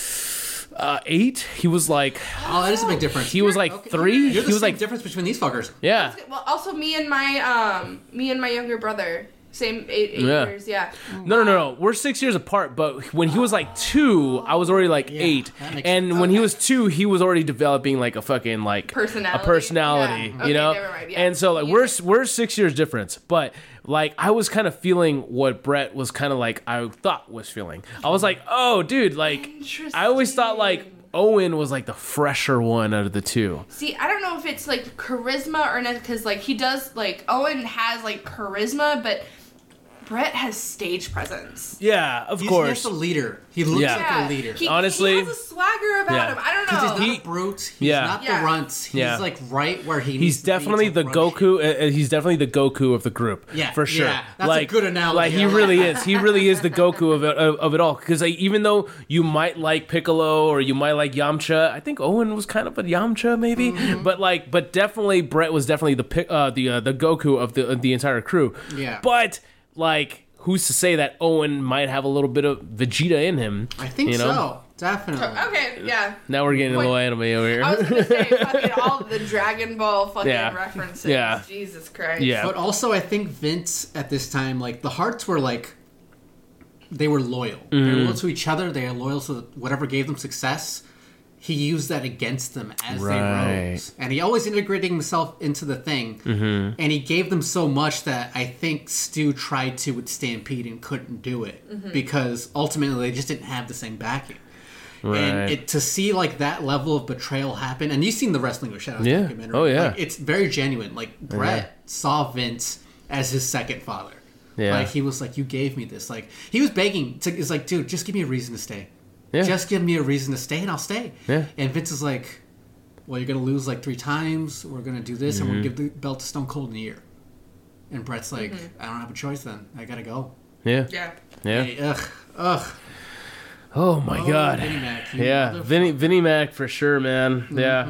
Uh, eight. He was like, Oh, that is a big difference. he was like Okay. three. You're the He was same like, difference between these fuckers. yeah. Well, also me and my um me and my younger brother, same eight, eight Yeah. years. Yeah. No, no, no, no. We're six years apart, but when he was like two, I was already like eight. that makes And sense. when he was two, he was already developing like a fucking like Personality. a personality, Yeah. you Okay, know. never mind, yeah. And so like Yeah. we're we're six years difference, but like I was kind of feeling what Brett was kind of like I thought was feeling. I was like, oh, dude, like I always thought like Owen was like the fresher one out of the two. See, I don't know if it's like charisma or not, because like he does like Owen has like charisma, but Brett has stage presence. Yeah, of He's course. just a leader. He looks Yeah. like a leader. He, Honestly- he has a swagger about Yeah. him. I don't Because know. he's not He- a brute. He's yeah. not Yeah. the runt. He's Yeah. like right where he needs He's to be definitely to the run Goku. Uh, uh, he's definitely the Goku of the group. Yeah, for sure. yeah. That's a like, good analogy. Like he I like really that. is. He really is the Goku of it, of, of it all. Because like, even though you might like Piccolo or you might like Yamcha, I think Owen was kind of a Yamcha maybe. Mm-hmm. But like, but definitely Brett was definitely the Pic- uh, the uh, the Goku of the of the entire crew. Yeah. But like, who's to say that Owen might have a little bit of Vegeta in him? I think you know? so. Definitely. Okay, yeah. Now we're getting a Wait. little anime over here. I was gonna say fucking all the Dragon Ball fucking Yeah. references. Yeah. Jesus Christ. Yeah. But also, I think Vince at this time, like the Hearts were like, they were loyal. They Mm-hmm. were loyal to each other. They were loyal to whatever gave them success. He used that against them as Right. they rose, and he always integrated himself into the thing. Mm-hmm. And he gave them so much that I think Stu tried to with Stampede and couldn't do it Mm-hmm. because ultimately they just didn't have the same backing. Right. And it, to see like that level of betrayal happen, and you've seen the Wrestling with Shadows Yeah. documentary. Oh, yeah. Like, it's very genuine. Like Brett saw Vince as his second father. Yeah. Like he was like, "You gave me this." Like he was begging. To, it's like, dude, just give me a reason to stay. Yeah. Just give me a reason to stay, and I'll stay. Yeah. And Vince is like, "Well, you're gonna lose like three times. We're gonna do this, and we're gonna give the belt to Stone Cold in a year." And Brett's like, "I don't have a choice. Then I gotta go." yeah. Yeah. Yeah. Hey, ugh, ugh. Oh my Oh, god. Vinnie Mac, you Yeah, motherfucker. Vinny Vinny Mac for sure, man. Yeah.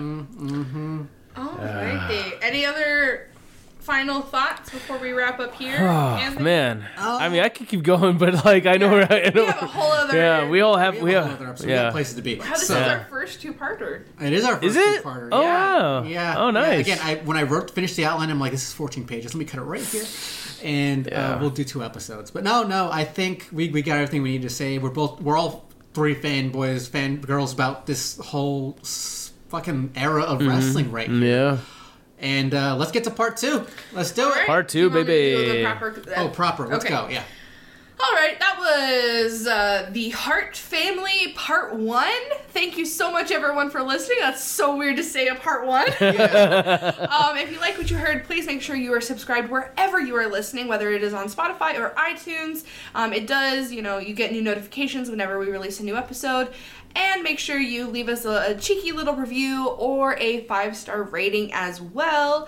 Alrighty. Any other final thoughts before we wrap up here? Oh Anthony? man. Oh. I mean, I could keep going, but like I know where I know. We have a whole other. Yeah, we all have We we have a have. whole other episode. We got Yeah. places to be. How this So- is Yeah. our first two-parter. It is our first Is it? two-parter. Oh yeah. wow. Yeah. Oh nice. Yeah. Again, I when I wrote finished the outline, I'm like, this is fourteen pages. Let me cut it right here, and Yeah. uh, we'll do two episodes. But no, no, I think we, we got everything we need to say. We're both we're all three fanboys, fangirls about this whole s- fucking era of wrestling right here. Yeah. And uh, let's get to part two. Let's do it. Alright, Part do you two, want me to do baby. the proper- Oh, proper. Let's Okay. go. Yeah. All right, that was uh, the Hart Family Part One. Thank you so much, everyone, for listening. That's so weird to say a Part One. um, if you like what you heard, please make sure you are subscribed wherever you are listening, whether it is on Spotify or iTunes. Um, it does, you know, you get new notifications whenever we release a new episode. And make sure you leave us a, a cheeky little review or a five-star rating as well.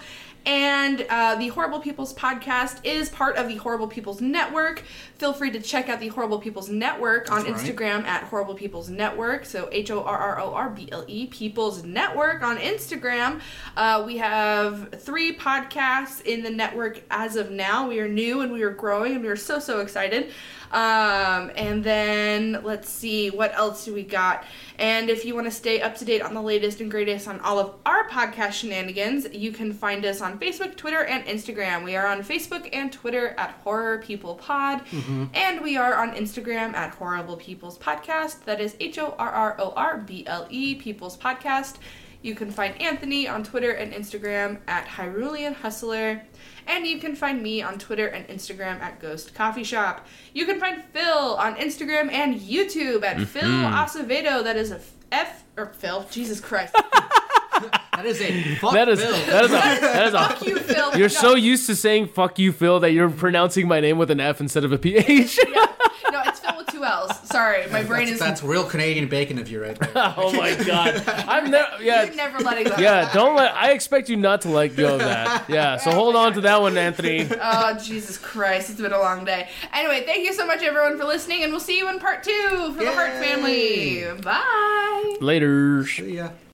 And uh, the Horrible Peoples podcast is part of the Horrible Peoples Network. Feel free to check out the Horrible Peoples Network on That's Instagram right. at Horrible Peoples Network. So H O R R O R B L E, Peoples Network on Instagram. Uh, we have three podcasts in the network as of now. We are new and we are growing and we are so, so excited. Um, and then let's see, what else do we got? And if you want to stay up to date on the latest and greatest on all of our podcast shenanigans, you can find us on Facebook, Twitter, and Instagram. We are on Facebook and Twitter at Horror People Pod, mm-hmm. and we are on Instagram at Horrible Peoples Podcast. That is H O R R O R B L E, Peoples Podcast. You can find Anthony on Twitter and Instagram at Hyrulean Hustler. And you can find me on Twitter and Instagram at Ghost Coffee Shop. You can find Phil on Instagram and YouTube at mm-hmm. Phil Acevedo. That is a F, or Phil, Jesus Christ. That is a fuck that is, Phil. That is a, that is a, fuck you, Phil. You're no. so used to saying fuck you, Phil, that you're pronouncing my name with an F instead of a P H. Yeah. No, it's Phil with two L's. Sorry, my brain that's, is... That's real Canadian bacon of you right there. Oh my god. I'm never... Yeah. You're never letting go. Yeah, don't let... I expect you not to let go of that. Yeah, so hold on to that one, Anthony. Oh, Jesus Christ. It's been a long day. Anyway, thank you so much, everyone, for listening, and we'll see you in part two for Yay. the Hart family. Bye. Later. See ya.